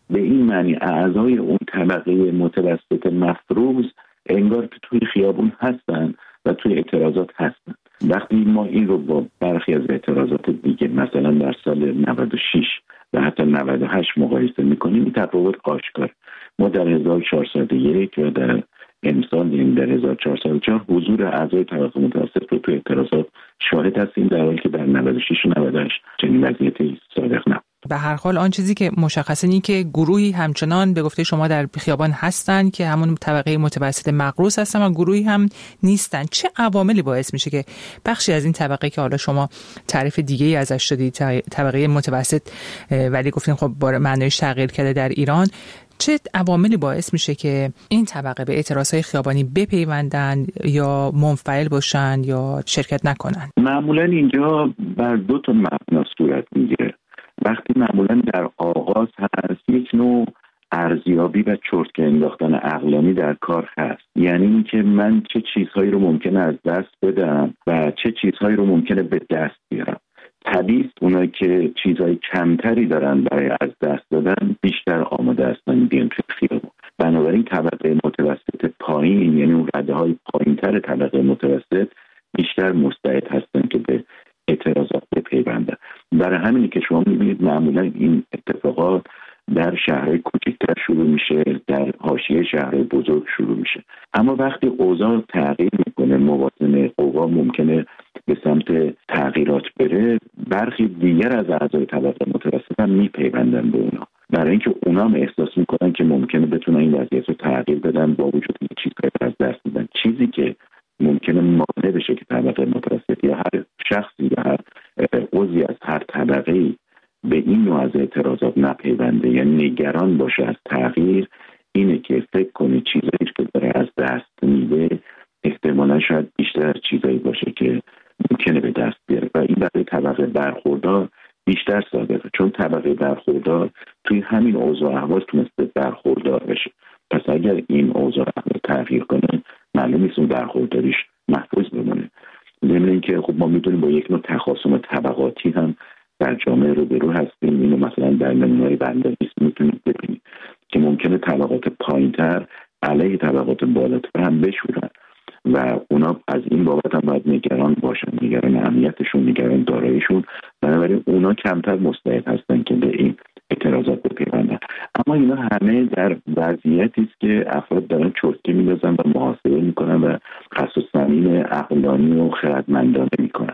به این معنی اعضای اون طبقه متوسط مفروض انگار که توی خیابون هستن و توی اعتراضات هستن. وقتی ما این رو با برخی از اعتراضات دیگه مثلا در سال 96 و حتی 98 مقایسه میکنیم، این تفاوت آشکار. ما در 1401 و در امسال یعنی در 1404 حضور اعضای طبقه متوسط رو توی اعتراضات شاهد هستیم، در حالی که در 96 و 98 چنین وضعیتی صادق نبود. به هر حال آن چیزی که مشخصه اینه که گروهی همچنان به گفته شما در خیابان هستن که همون طبقه متوسط مقروض هستن و گروهی هم نیستن. چه عواملی باعث میشه که بخشی از این طبقه که حالا شما تعریف دیگه‌ای ازش دادید، طبقه متوسط ولی گفتین خب با معنیش تغییر کرده در ایران، چه عواملی باعث میشه که این طبقه به اعتراضهای خیابانی بپیوندن یا منفعل باشن یا شرکت نکنن؟ معمولا اینجا بر دو تا مبنا صورت میگیره. وقتی معمولا در آغاز هست یک نوع ارزیابی و چرتکه انداختن عقلانی در کار هست، یعنی اینکه من چه چیزهایی رو ممکنه از دست بدم و چه چیزهایی رو ممکنه به دست بیارم. طبیعی اونایی که چیزهای کمتری دارن برای از دست دادن بیشتر آماده هستن بیان توی خیابون. بنابراین طبقه متوسط پایین، یعنی اون رده‌های پایین‌تر طبقه متوسط، بیشتر مستعد هستن که به اعتراضات بپیوندن. برای همینه که شما می‌بینید معمولا این اتفاقات در شهرهای کوچکتر شروع میشه، در حاشیه شهرهای بزرگ شروع میشه. اما وقتی اوضاع تغییر میکنه، موازنه قوا ممکنه به سمت تغییرات بره، برخی دیگر از اعضای طبقه متوسط هم میپیوندن به اونا، برای اینکه اونا هم احساس میکنن که ممکنه بتونن این وضعیت رو تغییر بدن با وجود اینکه چیزهایی از دست میدن. چیزی که ممکنه مانع بشه که طبقه متوسط یا هر شخصی یا هر عضوی از هر طبقه‌ای به این نوع از اعتراضات نپیونده، یعنی نگران باشه از تغییر، اینه که فکر کنه چیزایی که داره از دست میده احتمالا شاید بیشتر از چیزایی باشه که ممکنه به دست بیاره و این برای طبقه برخوردار بیشتر صادقه، چون طبقه برخوردار توی همین اوضاع احوال تونسته برخوردار بشه. پس اگر این اوضاع احوال تغییر کنه، معلوم نیست اون برخورداریش محفوظ بمونه. ضمن اینکه خب ما میدونیم با یک نوع تخاصم طبقاتی هم در جامعه روبرو هستیم. اینو مثلا در نمونه‌های بندریس میتونید ببینید که ممکنه طبقات پایین‌تر علیه طبقات بالاتر هم بشورن و اونا از این بابت هم باید نگران باشن، نگران امنیتشون، نگران داراییشون. بنابراین اونا کمتر مستعد هستن که به این اعتراضات بپیوندن. اما اینا همه در وضعیتی است که افراد دارن چرتکه میندازن و محاسبه میکنن و خص و صمیم عقلانی و خردمندانه میکنن.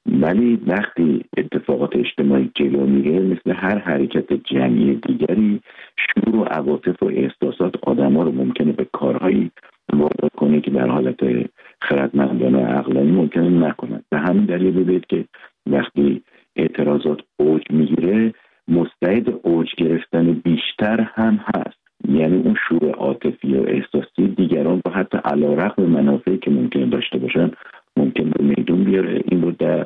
ولی وقتی اتفاقات اجتماعی جلو میره، مثل هر حرکت جمعی دیگری، شعور و عواطف و احساسات آدما رو ممکنه به کارهایی وادار کنه که در حالت خردمندانه و عقلانی ممکنه نکنن. به همین دلیل ببینید که وقتی اعتراضات اوج میگیره، مستعد اوج گرفتن بیشتر هم هست. یعنی اون شعور عاطفی و احساسی دیگران با حتی علیرغم منافعی که ممکنه داشته باشن ممکن به میدون بیاره. این رو در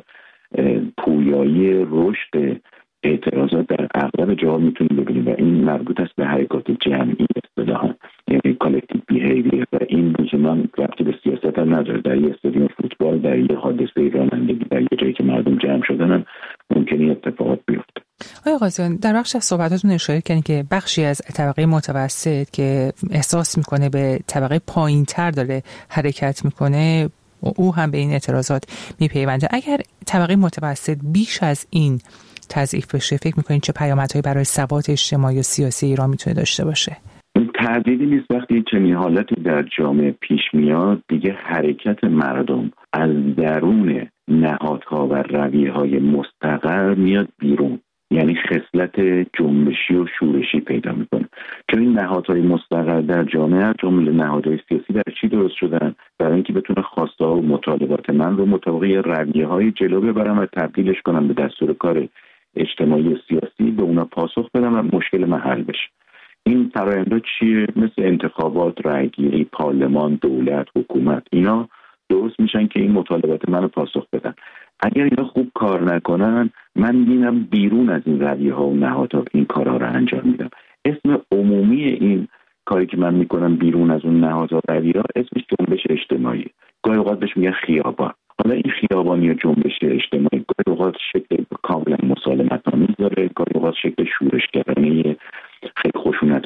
پویایی رشد اعتراضات در اغلب جاها میتونیم ببینیم و این مربوط است به حرکات جمعی اصطلاحاً، یعنی کالکتیو بیهیویر. و این که من ربطی به سیاست هم نداره، در یه استادیوم فوتبال، در یه حادثه رانندگی، در یه جایی که مردم جمع شدن هم ممکنه اتفاقات بیفته. آقای قاضیان، در بخش از صحبتاتون اشاره کردین که بخشی از طبقه متوسط که احساس میکنه به طبقه پایین‌تر داره حرکت میکنه، او هم به این اعتراضات میپیونده. اگر طبقه متوسط بیش از این تضعیف بشه، فکر میکنین چه پیامدهایی برای ثبات اجتماعی و سیاسی ایران میتونه داشته باشه؟ تردیدی نیست وقتی چنین حالتی در جامعه پیش میاد، دیگه حرکت مردم از درون نهادها و رویه‌های مستقر میاد بیرون، یعنی خصلت جنبشی و شورشی پیدا میکنه. چون این نهادهای مستقر در جامعه، جمله نهادهای سیاسی، در چی درست شدن؟ برای اینکه بتونه خواسته و مطالبات من رو مطابق رویه‌های جلو ببرم و تبدیلش کنم به دستور کار اجتماعی و سیاسی، به اونا پاسخ بدم و مشکل من حل بشه. این فرآیندها چیه؟ مثل انتخابات، رأیگیری، پارلمان، دولت، حکومت، اینا درست میشن که این مطالبات منو پاسخ بدن. اگر اینا خوب کار نکنن، من میبینم بیرون از این رویه‌ها و نهادها این کارها رو انجام میدم. اسم عمومی این کاری که من میکنم بیرون از اون نهادها و رویه‌ها اسمش جنبش اجتماعی. گاهی اوقات بهش میگن خیابان. حالا این خیابانی و جنبش اجتماعی گاهی اوقات شکل کاملا مسالمت‌آمیز داره، گاهی اوقات شکل شورشگرانه خیلی خوش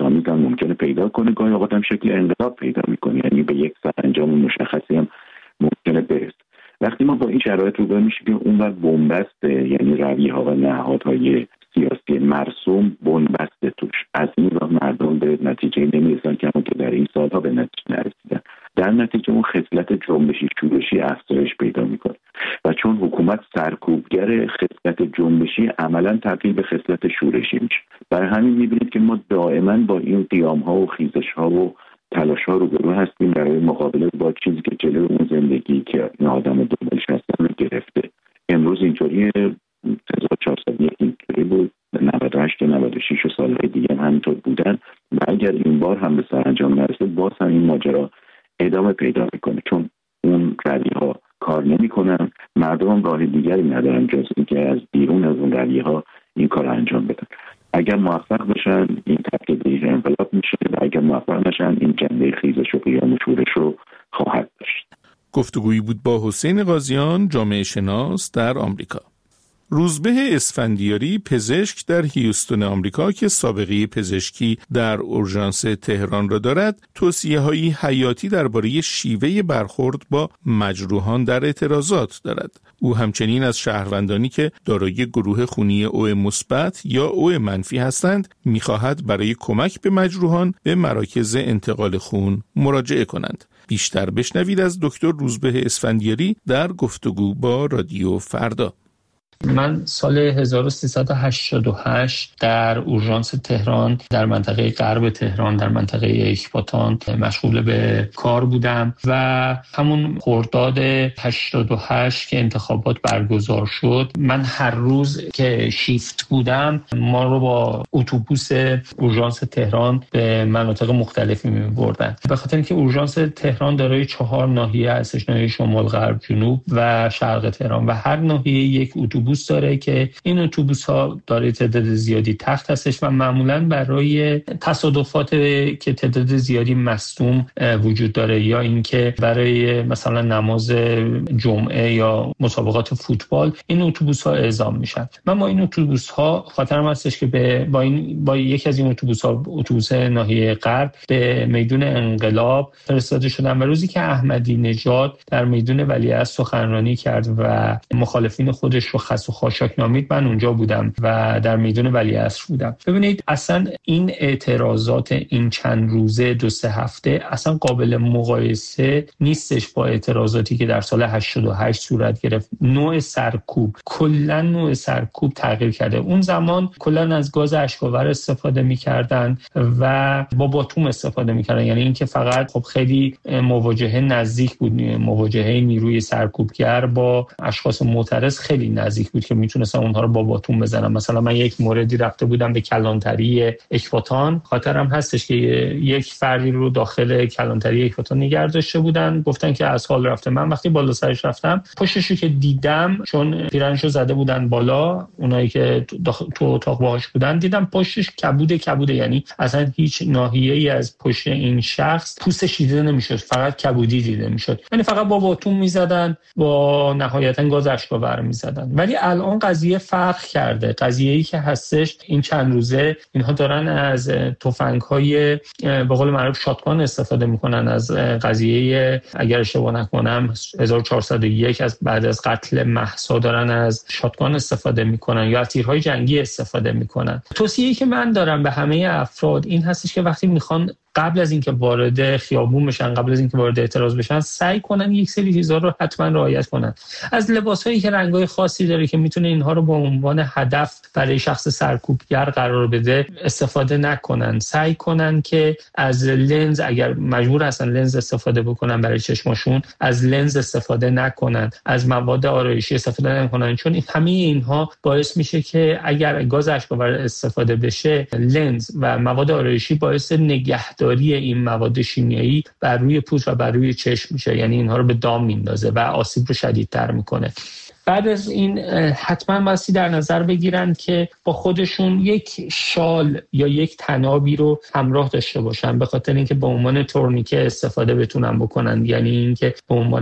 آمیز هم ممکنه پیدا کنه، گاهی اوقات هم شکل انقلاب پیدا میکنه، یعنی به یک سرانجام مشخصی هم ممکنه برسه. وقتی ما با این شرایط روبرو میشیم که اونور بنبست، یعنی رویه‌ها و نهادهای سیاسی مرسوم بنبست توش، از این راه مردم به نتیجه نمیرسن که همون که در این سالها به نتیجه نرسیدن. در نتیجه اون خصلت جنبشی شورشی افزایش پیدا میکنه و چون حکومت سرکوبگر خصلت جنبشی عملا تبدیل به خصلت شورشی میشه. برای همین میبینید که ما دائما با این قیام‌ها و خیزش‌ها و تلاش‌ها روبرو هستیم برای مقابله با چیزی که جلوی اون زندگی که این آدم دنبالش هستن رو گرفته. امروز اینطوری 1401 اینطوری بود، 98 96 و سالهای دیگه هم همینطور بودن و اگر این بار هم به سرانجام نرسه باز هم این ماجرا ادامه پیدا میکنه، چون اون رویه‌ها کار نمیکنن، مردم هم راه دیگری ندارن جز اینکه از بیرون از اون رویه‌ها این کار انجام بدن. اگر موفق بشن این تبدیل به انقلاب میشه و اگر موفق نشن این جنبه خیزش و قیام و شورش رو خواهد داشت. گفتگویی بود با حسین قاضیان، جامعه شناس در آمریکا. روزبه اسفندیاری، پزشک در هیوستون آمریکا که سابقه پزشکی در اورژانس تهران را دارد، توصیه‌های حیاتی درباره شیوه برخورد با مجروحان در اعتراضات دارد. او همچنین از شهروندانی که دارای گروه خونی او مثبت یا او منفی هستند می‌خواهد برای کمک به مجروحان به مراکز انتقال خون مراجعه کنند. بیشتر بشنوید از دکتر روزبه اسفندیاری در گفتگو با رادیو فردا. من سال 1388 در اورژانس تهران در منطقه غرب تهران در منطقه اکباتان مشغول به کار بودم و همون خرداد 88 که انتخابات برگزار شد، من هر روز که شیفت بودم ما رو با اتوبوس اورژانس تهران به مناطق مختلفی می‌بردن، به خاطر اینکه اورژانس تهران دارای 4 ناحیه هستش، ناحیه شمال، غرب، جنوب و شرق تهران و هر ناحیه یک اتوبوس داره که این اتوبوس‌ها داره تعداد زیادی تخت هستش و معمولاً برای تصادفات که تعداد زیادی مصدوم وجود داره یا اینکه برای مثلا نماز جمعه یا مسابقات فوتبال این اتوبوس‌ها اعزام میشن. من با این اتوبوس‌ها خاطرم هستش که با یکی از این اتوبوس‌ها، اتوبوس ناحیه غرب، به میدون انقلاب فرستاده شدم و روزی که احمدی نژاد در میدون ولیعصر سخنرانی کرد و مخالفین خودش رو و خاشاک نامید، من اونجا بودم و در میدون ولیعصر بودم. ببینید اصلا این اعتراضات این چند روزه 2-3 هفته اصلا قابل مقایسه نیستش با اعتراضاتی که در سال 88 صورت گرفت. نوع سرکوب، کلا نوع سرکوب تغییر کرده. اون زمان کلا از گاز اشک‌آور استفاده می‌کردن و با باتوم استفاده می‌کردن، یعنی اینکه فقط خب خیلی مواجهه نزدیک بود، مواجهه نیروی سرکوبگر با اشخاص معترض خیلی نزدیک بود که میتونستم اونها رو با باتون بزنم. مثلا من یک موردی رفته بودم به کلانتری اکباتان، خاطرم هستش که یک فردی رو داخل کلانتری اکباتان نگه داشته بودن، گفتن که از حال رفته. من وقتی بالا سرش رفتم، پشتش رو که دیدم، چون پیرنشو زده بودن بالا، اونایی که تو اتاق باهاش بودن، دیدم پشتش کبوده، یعنی اصلا هیچ ناحیه‌ای از پشت این شخص پوستش دیده نمیشد، فقط کبودی دیده میشد، یعنی فقط با باتون میزدن، با نهایتا گاز اشک‌آور میزدن. ولی الان قضیه فرق کرده. قضیه‌ای که هستش این چند روزه اینها دارن از تفنگ‌های به قول معروف شاتگان استفاده میکنن. از قضیه اگر اشتباه نکنم 1401 از بعد از قتل مهسا دارن از شاتگان استفاده میکنن یا از تیرهای جنگی استفاده میکنن. توصیه‌ای که من دارم به همه افراد این هستش که وقتی میخوان قبل از اینکه وارد خیابون بشن، قبل از اینکه وارد اعتراض بشن، سعی کنن یک سری چیزا رو حتما رعایت کنن. از لباسایی که رنگ‌های خاصی داره که میتونه اینها رو به عنوان هدف برای شخص سرکوبگر قرار بده استفاده نکنن. سعی کنن که از لنز، اگر مجبور هستن لنز استفاده بکنن برای چشماشون، از لنز استفاده نکنن، از مواد آرایشی استفاده نکنن، چون همه اینها باعث میشه که اگر گاز اشک‌آور استفاده بشه، لنز و مواد آرایشی باعث نگهداری این مواد شیمیایی بر روی پوست و بر روی چشم میشه، یعنی اینها رو به دام میندازه و آسیب رو شدیدتر میکنه. بعد از این حتما بایستی در نظر بگیرن که با خودشون یک شال یا یک تنابی رو همراه داشته باشن، به خاطر اینکه به عنوان تورنیکه استفاده بتونن بکنن، یعنی اینکه به عنوان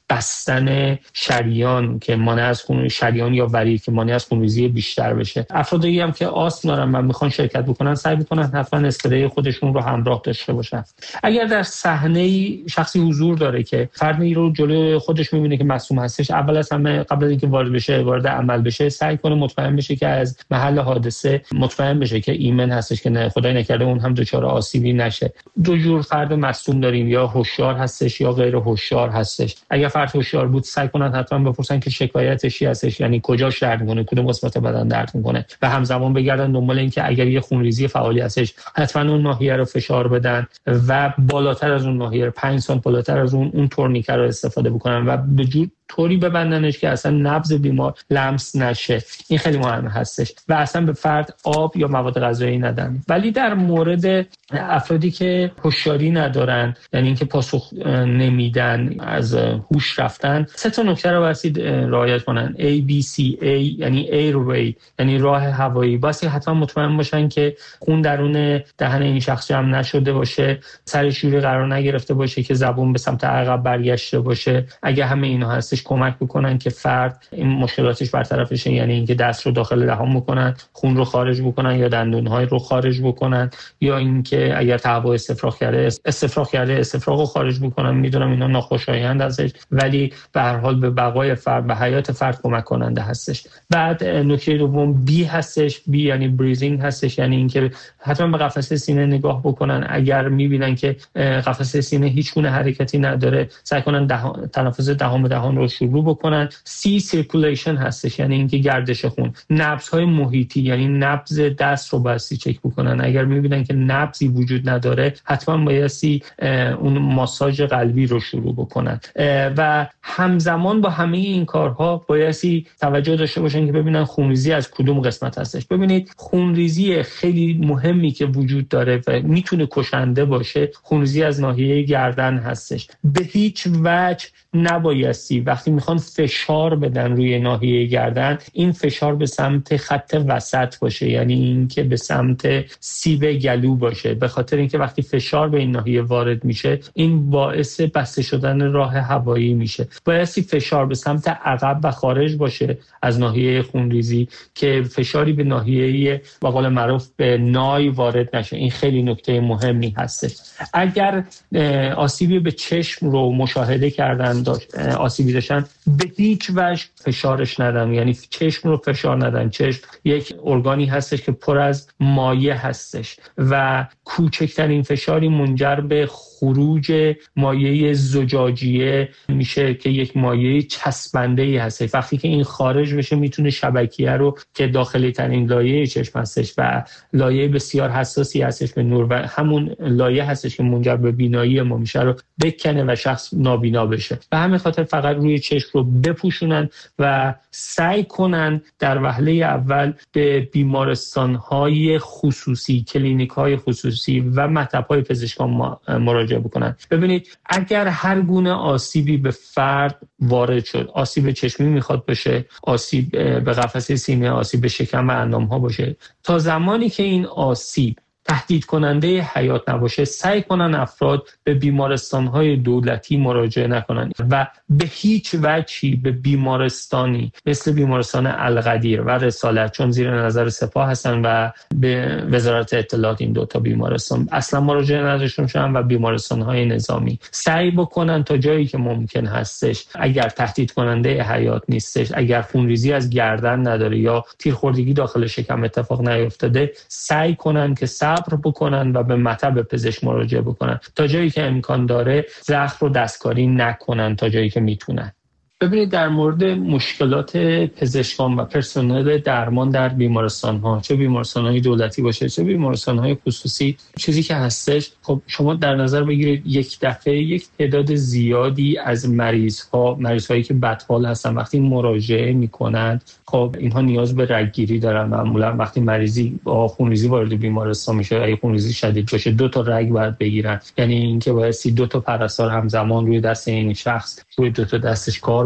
بستن شریان که مانع از شریان یا ورید که مانع از خونریزی بیشتر بشه. افرادی هم که آسم دارن و میخوان شرکت بکنن سعی بکنن حتما اسپری خودشون رو همراه داشته باشن. اگر در صحنه شخصی حضور داره که فردی رو جلوی خودش میبینه که مصدوم هستش، اول از همه قبل از اینکه وارد عمل بشه سعی کنه مطمئن بشه که از محل حادثه مطمئن بشه که ایمن هستش که نه خدای نکرده اون هم دچار آسیبی نشه. دو جور فرد مصدوم داریم، یا هوشیار هستش یا غیر هوشیار هستش. اگر فرد هوشیار بود سعی کنن حتما بپرسن که شکایتش چی هستش، یعنی کجاش درد میکنه، کدوم قسمت بدن درد میکنه و همزمان بگردن دنبال این که اگر یه خونریزی فعالی هستش حتما اون ناحیه رو فشار بدن و بالاتر از اون ناحیه 5 سانت بالاتر از اون تورنیکه رو استفاده بکنن و به جور طوری ببندنش که اصلا نبض بیمار لمس نشه. این خیلی مهم هستش و اصلا به فرد آب یا مواد غذایی ندن. ولی در مورد افرادی که هوشیاری ندارن، یعنی اینکه پاسخ نمیدن، از هوش رفتن، 3 نکته رو باید رعایت کنن. ABC یعنی airway یعنی راه هوایی. باید حتما مطمئن باشن که خون درون دهن این شخص جمع نشده باشه، سرش جوری قرار نگرفته باشه که زبون به سمت عقب برگشته باشه. اگه همه اینا هستش کمک بکنن که فرد این مشکلاتش برطرف بشه، یعنی اینکه دست رو داخل دهان بکنن، خون رو خارج بکنن یا دندون‌های رو خارج بکنن، یا اینکه اگر تهوع استفراغ کرده استفراغ رو خارج بکنن. میدونم اینا ناخوشایند ازش ولی به هر حال به بقای فرد، به حیات فرد کمک کننده هستش. بعد نکته دوم B هستش. B یعنی بریزینگ هستش، یعنی اینکه حتما به قفسه سینه نگاه بکنن. اگر میبینن که قفسه سینه هیچ گونه حرکتی نداره سعی کنن تنفس دهان به دهان رو شروع بکنن. C سیرکولیشن هستش، یعنی اینکه گردش خون. نبض‌های محیطی یعنی نبض دست رو بایستی چک بکنن. اگر میبینن که نبضی وجود نداره حتما بایستی اون ماساژ قلبی رو شروع بکنن و همزمان با همه این کارها بایستی توجه داشته باشن که ببینن خونریزی از کدوم قسمت هستش. ببینید خونریزی خیلی مهمی که وجود داره و میتونه کشنده باشه خونریزی از ناحیه گردن هستش. به هیچ وجه نبایستی وقتی میخوان فشار بدن روی ناحیه گردن این فشار به سمت خط وسط باشه، یعنی این که به سمت سیب گلو باشه، به خاطر اینکه وقتی فشار به این ناحیه وارد میشه این باعث بسته شدن راه هوایی میشه. بایستی فشار به سمت عقب و خارج باشه از ناحیه خونریزی که فشاری به ناحیه به قول معروف به نای وارد نشه. این خیلی نکته مهمی هستش. اگر آسیبی به چشم رو مشاهده کردن آسیبی داشتن به هیچ وجه فشارش ندن، یعنی چشم رو فشار ندن. چشم یک ارگانی هستش که پر از مایع هستش و کوچکترین فشاری منجر به خروج مایع زجاجیه میشه که یک مایع چسبنده‌ای هست. وقتی که این خارج بشه میتونه شبکیه رو که داخلی ترین لایه چشم هستش و لایه بسیار حساسی هستش به نور و همون لایه هستش که منجر به بینایی ما میشه رو بکنه و شخص نابینا بشه. به همین خاطر فقط روی چشم رو بپوشونن و سعی کنن در وهله اول به بیمارستان‌های خصوصی، کلینیک‌های خصوصی و مطب‌های پزشکان مراجعه بکنن. ببینید اگر هر گونه آسیبی به فرد وارد شد، آسیب چشمی میخواد باشه، آسیب به قفسه سینه، آسیب به شکم و اندام‌ها باشه، تا زمانی که این آسیب تهدید کننده حیات نباشه سعی کنن افراد به بیمارستان‌های دولتی مراجعه نکنن و به هیچ وجهی به بیمارستانی مثل بیمارستان القدیر و رسالت، چون زیر نظر سپاه هستن و به وزارت اطلاعات، این 2 بیمارستان اصلا مراجعه نداشته باشن و بیمارستان‌های نظامی سعی بکنن تا جایی که ممکن هستش اگر تهدید کننده حیات نیستش، اگر خونریزی از گردن نداره یا تیرخوردگی داخل شکم اتفاق نیفتاده، سعی کنن که صبر بکنن و به مطب پزشک مراجعه بکنن. تا جایی که امکان داره زخم رو دستکاری نکنن تا جایی که میتونن. ببینید در مورد مشکلات پزشکان و پرسنل درمان در بیمارستان‌ها، چه بیمارستان‌های دولتی باشه چه بیمارستان‌های خصوصی، چیزی که هستش خب شما در نظر بگیرید یک دفعه یک تعداد زیادی از مریض‌هایی که بدحال هستن وقتی مراجعه می‌کنند، خب اینها نیاز به رگگیری دارن. معمولا وقتی مریضی با خونریزی وارد بیمارستان میشه، اگه خونریزی شدید باشه 2 رگ باید بگیرن، یعنی اینکه بایستی 2 پرستار همزمان روی دست این شخص روی 2 دستش کار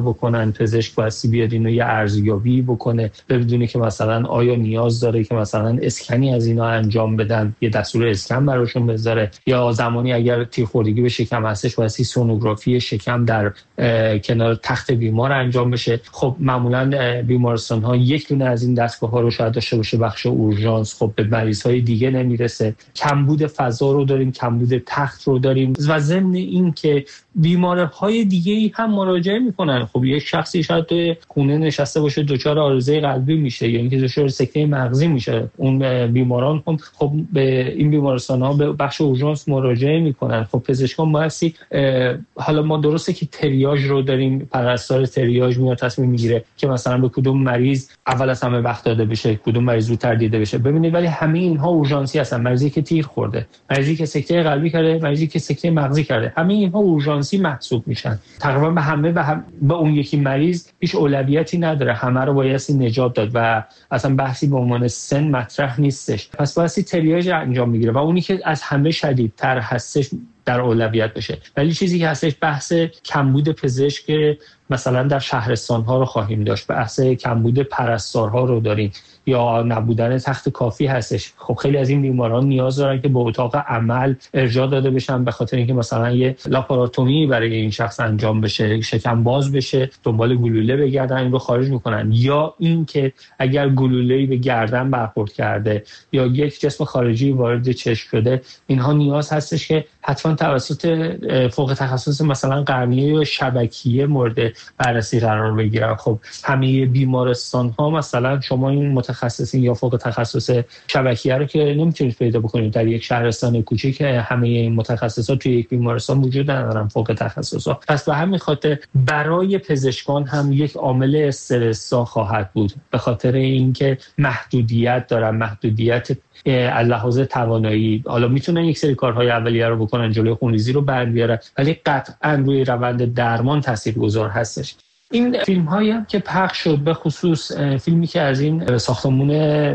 بکنن. پزشک بایستی بیاد اینو یه ارزیابی بکنه، ببینه که مثلا آیا نیاز داره که مثلا اسکنی از اینا انجام بدن، یه دستور اسکن براشون بذاره، یا زمانی اگر تیرخوردگی به شکم هستش بایستی سونوگرافی شکم در کنار تخت بیمار انجام بشه. خب معمولا بیمارستان ها یک دونه از این دستگاه ها رو شاید داشته باشه، بخش اورژانس خب به مریض های دیگه نمیرسه. کمبود فضا رو داریم، کمبود تخت رو داریم و ضمن این که بیمارهای دیگه‌ای هم مراجعه میکنن. خب یک شخصی شاید توی خونه نشسته باشه دچار عارضه قلبی میشه یا اینکه دچار سکته مغزی میشه، اون بیماران هم خب به این بیمارستان‌ها به بخش اورژانس مراجعه میکنن. خب پزشکان بایستی حالا ما درسته که تریاژ رو داریم، پرستار تریاژ میاد تصمیم میگیره که مثلا به کدوم مریض اول از همه وقت داده بشه، کدوم مریض زودتر دیده بشه. ببینید ولی همه اینها اورژانسی هستن. مریضی که تیر خورده، مریضی که سکته قلبی کرده، مریضی که سکته مغزی کرده، همه اینها اورژانسی محسوب میشن. تقریبا به همه به اون یکی مریض هیچ اولویتی نداره، همه رو بایستی نجات داد و اصلا بحثی به عنوان سن مطرح نیستش. پس بایستی تریاژ انجام میگیره و اونی که از همه شدیدتر هستش در اولویت بشه. ولی چیزی که هستش بحث کمبود پزشک مثلا در شهرستان‌ها رو خواهیم داشت، بحث کمبود پرستارها رو داریم یا نبودن تخت کافی هستش. خب خیلی از این بیماران نیاز دارن که به اتاق عمل ارجاع داده بشن به خاطر اینکه مثلا یه لاپاراتومی برای این شخص انجام بشه، شکم باز بشه، دنبال گلوله بگردن، این رو خارج میکنن. یا اینکه اگر گلوله‌ای به گردن برخورد کرده یا یک جسم خارجی وارد چشم شده، اینها نیاز هستش که حتما توسط فوق تخصص مثلا قرنیه یا شبکیه مورد بررسی قرار بگیرن. خب همه بیمارستان ها مثلا شما این متخصصین یا فوق تخصص شبکیه رو که نمیتونید پیدا بکنید در یک شهرستان کوچیک که همه این متخصصات توی یک بیمارستان وجود ندارن فوق تخصصا. پس به همین خاطر برای پزشکان هم یک عامل استرس خواهد بود به خاطر اینکه محدودیت دارن، محدودیت از لحاظ توانایی. حالا میتونن یک سری کارهای اولیه رو بکنن، جلوی خونریزی رو برمیارن، ولی قطعا روی روند درمان تاثیرگذار هستش. این فیلم هایی هم که پخش شد، به خصوص فیلمی که از این ساختمون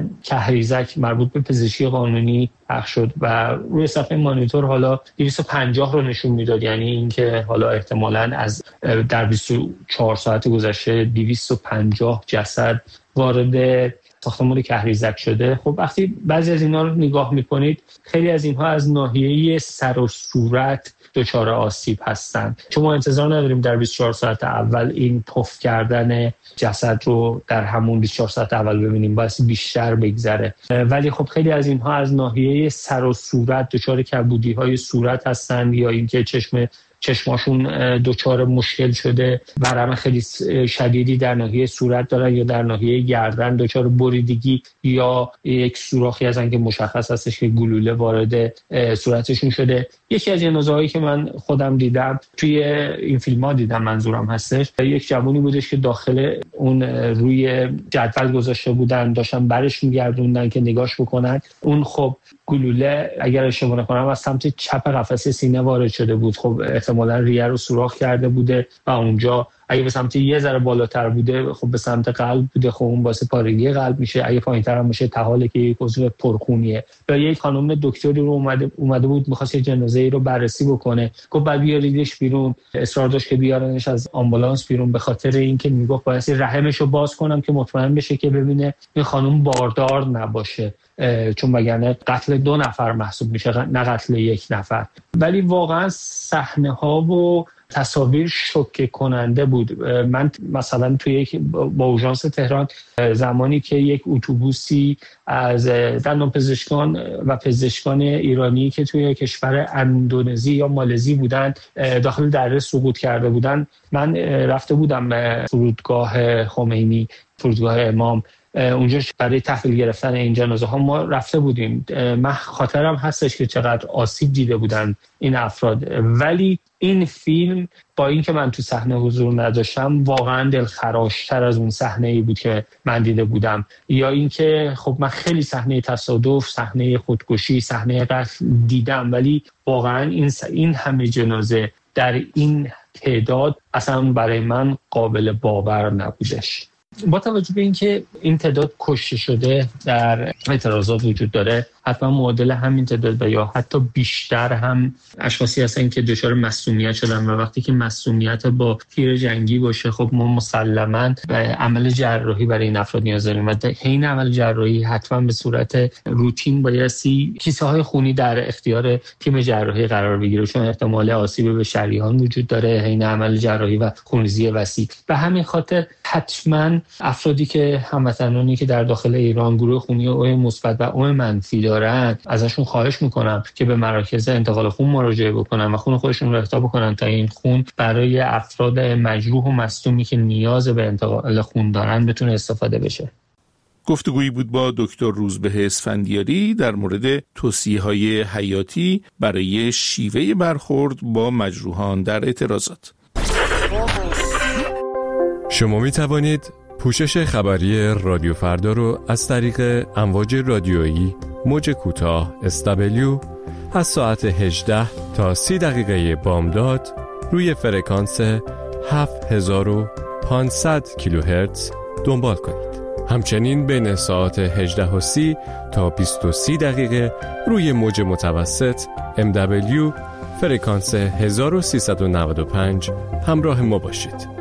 کهریزک مربوط به پزشکی قانونی پخش شد و روی صفحه مانیتور حالا 250 رو نشون میداد، یعنی اینکه حالا احتمالاً از در 24 ساعت گذشته 250 جسد وارد ساختمان کهریزک شده. خب وقتی بعضی از اینا رو نگاه میکنید، خیلی از اینها از ناحیه سر و صورت دچار آسیب هستن، چون ما انتظار نداریم در 24 ساعت اول این پف کردن جسد رو در همون 24 ساعت اول ببینیم، باید بیشتر بگذره. ولی خب خیلی از اینها از ناحیه سر و صورت دچار کبودی های صورت هستن یا اینکه چشماشون دچار مشکل شده، ورم خیلی شدیدی در ناحیه صورت دارن یا در ناحیه گردن دچار بریدگی یا یک سوراخی هستن که مشخص هستش که گلوله وارد صورتشون شده. یکی از جنازه‌هایی که من خودم دیدم توی این فیلم‌ها دیدم، منظورم هستش، یک جوونی بودش که داخل اون روی جدول گذاشته بودن، داشتن برش می‌گردوندن که نگاش بکنن. اون خب گلوله اگر اشتباه نکنم از سمت چپ قفسه سینه وارد شده بود. خب احتمالاً ریه رو سوراخ کرده بوده و اونجا اگه به سمت یه ذره بالاتر بوده خب به سمت قلب بوده، خب اون باعث پارگی قلب میشه. اگه پایین‌تر هم باشه تحاله که یک عضو پرخونیه. و یک خانم دکتری رو اومده بود می‌خواست یه جنازه‌ای رو بررسی بکنه، گفت بعد بیاریدش بیرون، اصرار داشت که بیارنش از آمبولانس بیرون به خاطر اینکه میگفت باعث رحمش رو باز کنم که مطمئن بشه که ببینه این خانم باردار نباشه، چون وگرنه قتل 2 نفر محسوب میشه نه قتل 1 نفر. ولی واقعا صحنه ها و تصاویر شوکه کننده بود. من مثلا توی با اورژانس تهران زمانی که یک اتوبوسی از دندانپزشکان و پزشکان ایرانی که توی کشور اندونزی یا مالزی بودن داخل دره سقوط کرده بودن، من رفته بودم به فرودگاه خمینی، فرودگاه امام، اونجا برای تحویل گرفتن این جنازه ها ما رفته بودیم. من خاطرم هستش که چقدر آسیب دیده بودن این افراد. ولی این فیلم با اینکه من تو صحنه حضور نداشتم واقعا دلخراشتر از اون صحنه‌ای بود که من دیده بودم. یا اینکه خب من خیلی صحنه تصادف، صحنه خودکشی، صحنه قتل دیدم، ولی واقعا این همه جنازه در این تعداد اصلا برای من قابل باور نبودش. با توجه به اینکه این تعداد کشته شده در اعتراضات وجود داره، حتما معادل همین تعداد و یا حتی بیشتر هم اشخاصی هستن که دچار مسمومیت شدن و وقتی که مسمومیت با تیر جنگی باشه خب ما مسلماً به عمل جراحی برای این افراد نیاز داریم و حین عمل جراحی حتما به صورت روتین بایستی کیسه های خونی در اختیار تیم جراحی قرار بگیره، چون احتمال آسیب به شریان وجود داره حین عمل جراحی و خونریزی وسیع. به همین خاطر حتما افرادی که هموطنانی که در داخل ایران گروه خونی او مثبت و او منفی دارن، ازشون خواهش میکنم که به مراکز انتقال خون مراجعه بکنن و خون خودشون رو اهدا بکنن تا این خون برای افراد مجروح و مصدومی که نیاز به انتقال خون دارن بتونه استفاده بشه. گفتگویی بود با دکتر روزبه اسفندیاری در مورد توصیه‌های حیاتی برای شیوه برخورد با مجروحان در اعتراضات. شما می توانید پوشش خبری رادیو فردا رو از طریق امواج رادیویی موج کوتاه SW از ساعت 18 تا 30 دقیقه بامداد روی فرکانس 7500 کیلوهرتز دنبال کنید. همچنین بین ساعت 18:30 تا 20:30 دقیقه روی موج متوسط MW فرکانس 1395 همراه ما باشید.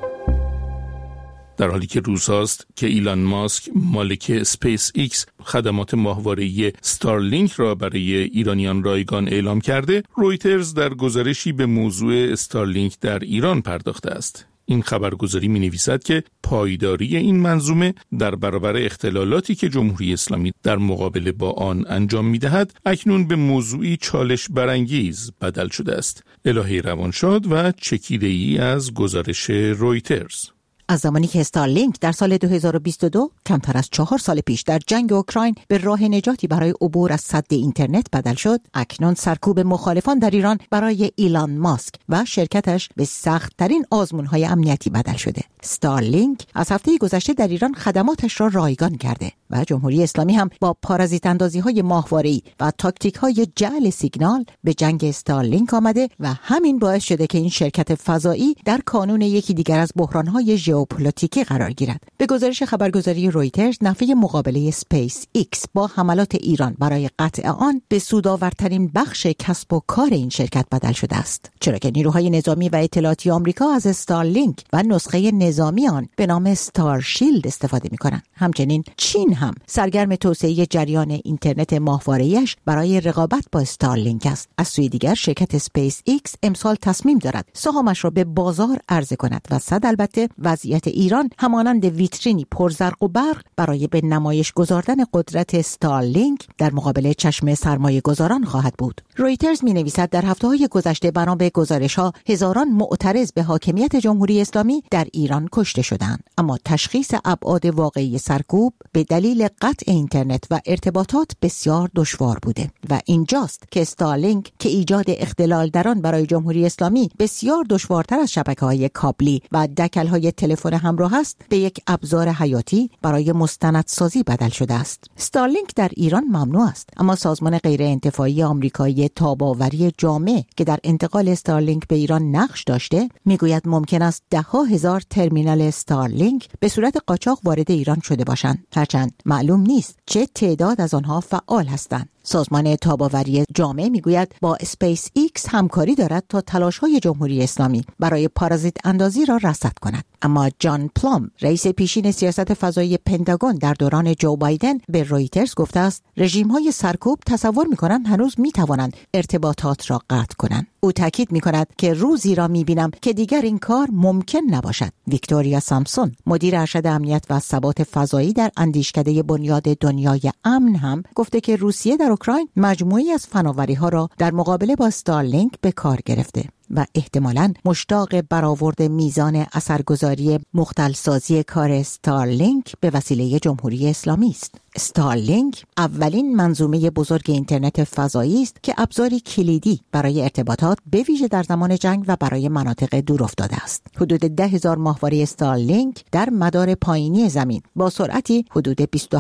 در حالی که روزهاست که ایلان ماسک مالک اسپیس ایکس خدمات ماهواره‌ای ستارلینک را برای ایرانیان رایگان اعلام کرده، رویترز در گزارشی به موضوع استارلینک در ایران پرداخته است. این خبرگزاری می‌نویسد که پایداری این منظومه در برابر اختلالاتی که جمهوری اسلامی در مقابله با آن انجام می‌دهد، اکنون به موضوعی چالش برانگیز بدل شده است. الهی روانشاد و چکیده‌ای از گزارش رویترز. از زمانی که استارلینک در سال 2022 کمتر از 4 سال پیش در جنگ اوکراین به راه نجاتی برای عبور از سد اینترنت بدل شد، اکنون سرکوب مخالفان در ایران برای ایلان ماسک و شرکتش به سخت‌ترین آزمون‌های امنیتی بدل شده. استارلینک از هفته گذشته در ایران خدماتش را رایگان کرده و جمهوری اسلامی هم با پارازیت اندازی‌های ماهواره‌ای و تاکتیک‌های جعل سیگنال به جنگ استارلینک آمده و همین باعث شده که این شرکت فضایی در کانون یکی دیگر از بحران‌های ژئوپلیتیکی قرار گیرد. به گزارش خبرگزاری رویترز، نفی مقابله اسپیس ایکس با حملات ایران برای قطع آن به سودآورترین بخش کسب و کار این شرکت بدل شده است، چرا که نیروهای نظامی و اطلاعاتی آمریکا از استارلینک و نسخه نظامی آن به نام استارشیلد استفاده می‌کنند. همچنین چین هم سرگرم توسعه جریان اینترنت ماهواره‌ایش برای رقابت با استارلینک است. از سوی دیگر شرکت اسپیس ایکس امسال تصمیم دارد سهامش را به بازار عرضه کند و صد البته وضعیت ایران همانند ویترینی پرزرق و برق برای به نمایش گذاردن قدرت استارلینک در مقابل چشم سرمایه گذاران خواهد بود. رویترز می نویسد در هفته‌های گذشته بنا به گزارش‌ها هزاران معترض به حاکمیت جمهوری اسلامی در ایران کشته شدند، اما تشخیص ابعاد واقعی سرکوب به دلیل قطع اینترنت و ارتباطات بسیار دشوار بوده و اینجاست که استارلینک که ایجاد اختلال در آن برای جمهوری اسلامی بسیار دشوارتر از شبکه‌های کابلی و دکل‌های تلفن همراه است، به یک ابزار حیاتی برای مستندسازی بدل شده است. استارلینک در ایران ممنوع است، اما سازمان غیرانتفاعی آمریکایی تاب‌آوری جامع که در انتقال استارلینک به ایران نقش داشته، میگوید ممکن است ده‌ها هزار ترمینال استارلینک به صورت قاچاق وارد ایران شده باشند، هرچند معلوم نیست چه تعداد از آنها فعال هستند. سازمان تاب‌آوری جامع میگوید با اسپیس ایکس همکاری دارد تا تلاش‌های جمهوری اسلامی برای پارازیت اندازی را رصد کند، اما جان پلام، رئیس پیشین سیاست فضایی پنتاگون در دوران جو بایدن، به رویترز گفته است رژیم‌های سرکوب تصور می‌کنند هنوز می‌توانند ارتباطات را قطع کنند. او تاکید می‌کند که روزی را می‌بینم که دیگر این کار ممکن نباشد. ویکتوریا سامسون، مدیر ارشد امنیت و ثبات فضایی در اندیشکده بنیاد دنیای امن، هم گفته که روسیه در اوکراین مجموعی از فناوری‌ها را در مقابله با استارلینک به کار گرفته و احتمالاً مشتاق برآورد میزان اثرگذاری مختلسازی کار استارلینک به وسیله جمهوری اسلامی است. استارلینک اولین منظومه بزرگ اینترنت فضایی است که ابزاری کلیدی برای ارتباطات به ویژه در زمان جنگ و برای مناطق دورافتاده است. حدود 10,000 ماهواره استارلینک در مدار پایینی زمین با سرعتی حدود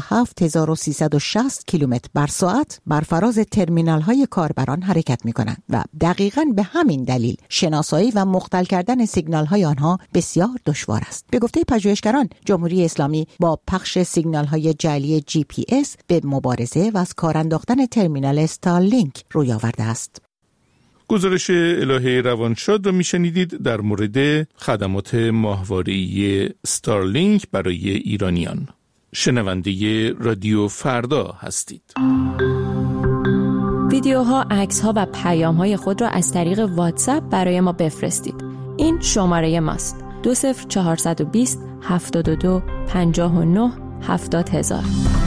27360 کیلومتر بر ساعت بر فراز ترمینال‌های کاربران حرکت می‌کنند و دقیقاً به همین دلیل شناسایی و مختل کردن سیگنال های آنها بسیار دشوار است. به گفته پژوهشگران، جمهوری اسلامی با پخش سیگنال های جعلی GPS به مبارزه و از کار انداختن ترمینال استارلینک روی آورده است. گزارش الهه روانشاد را میشنیدید در مورد خدمات ماهواره‌ای استارلینک برای ایرانیان. شنونده رادیو فردا هستید. ویدیوها، عکس‌ها و پیام‌های خود را از طریق واتساپ برای ما بفرستید. این شماره ماست: 20420 72 59 70 000.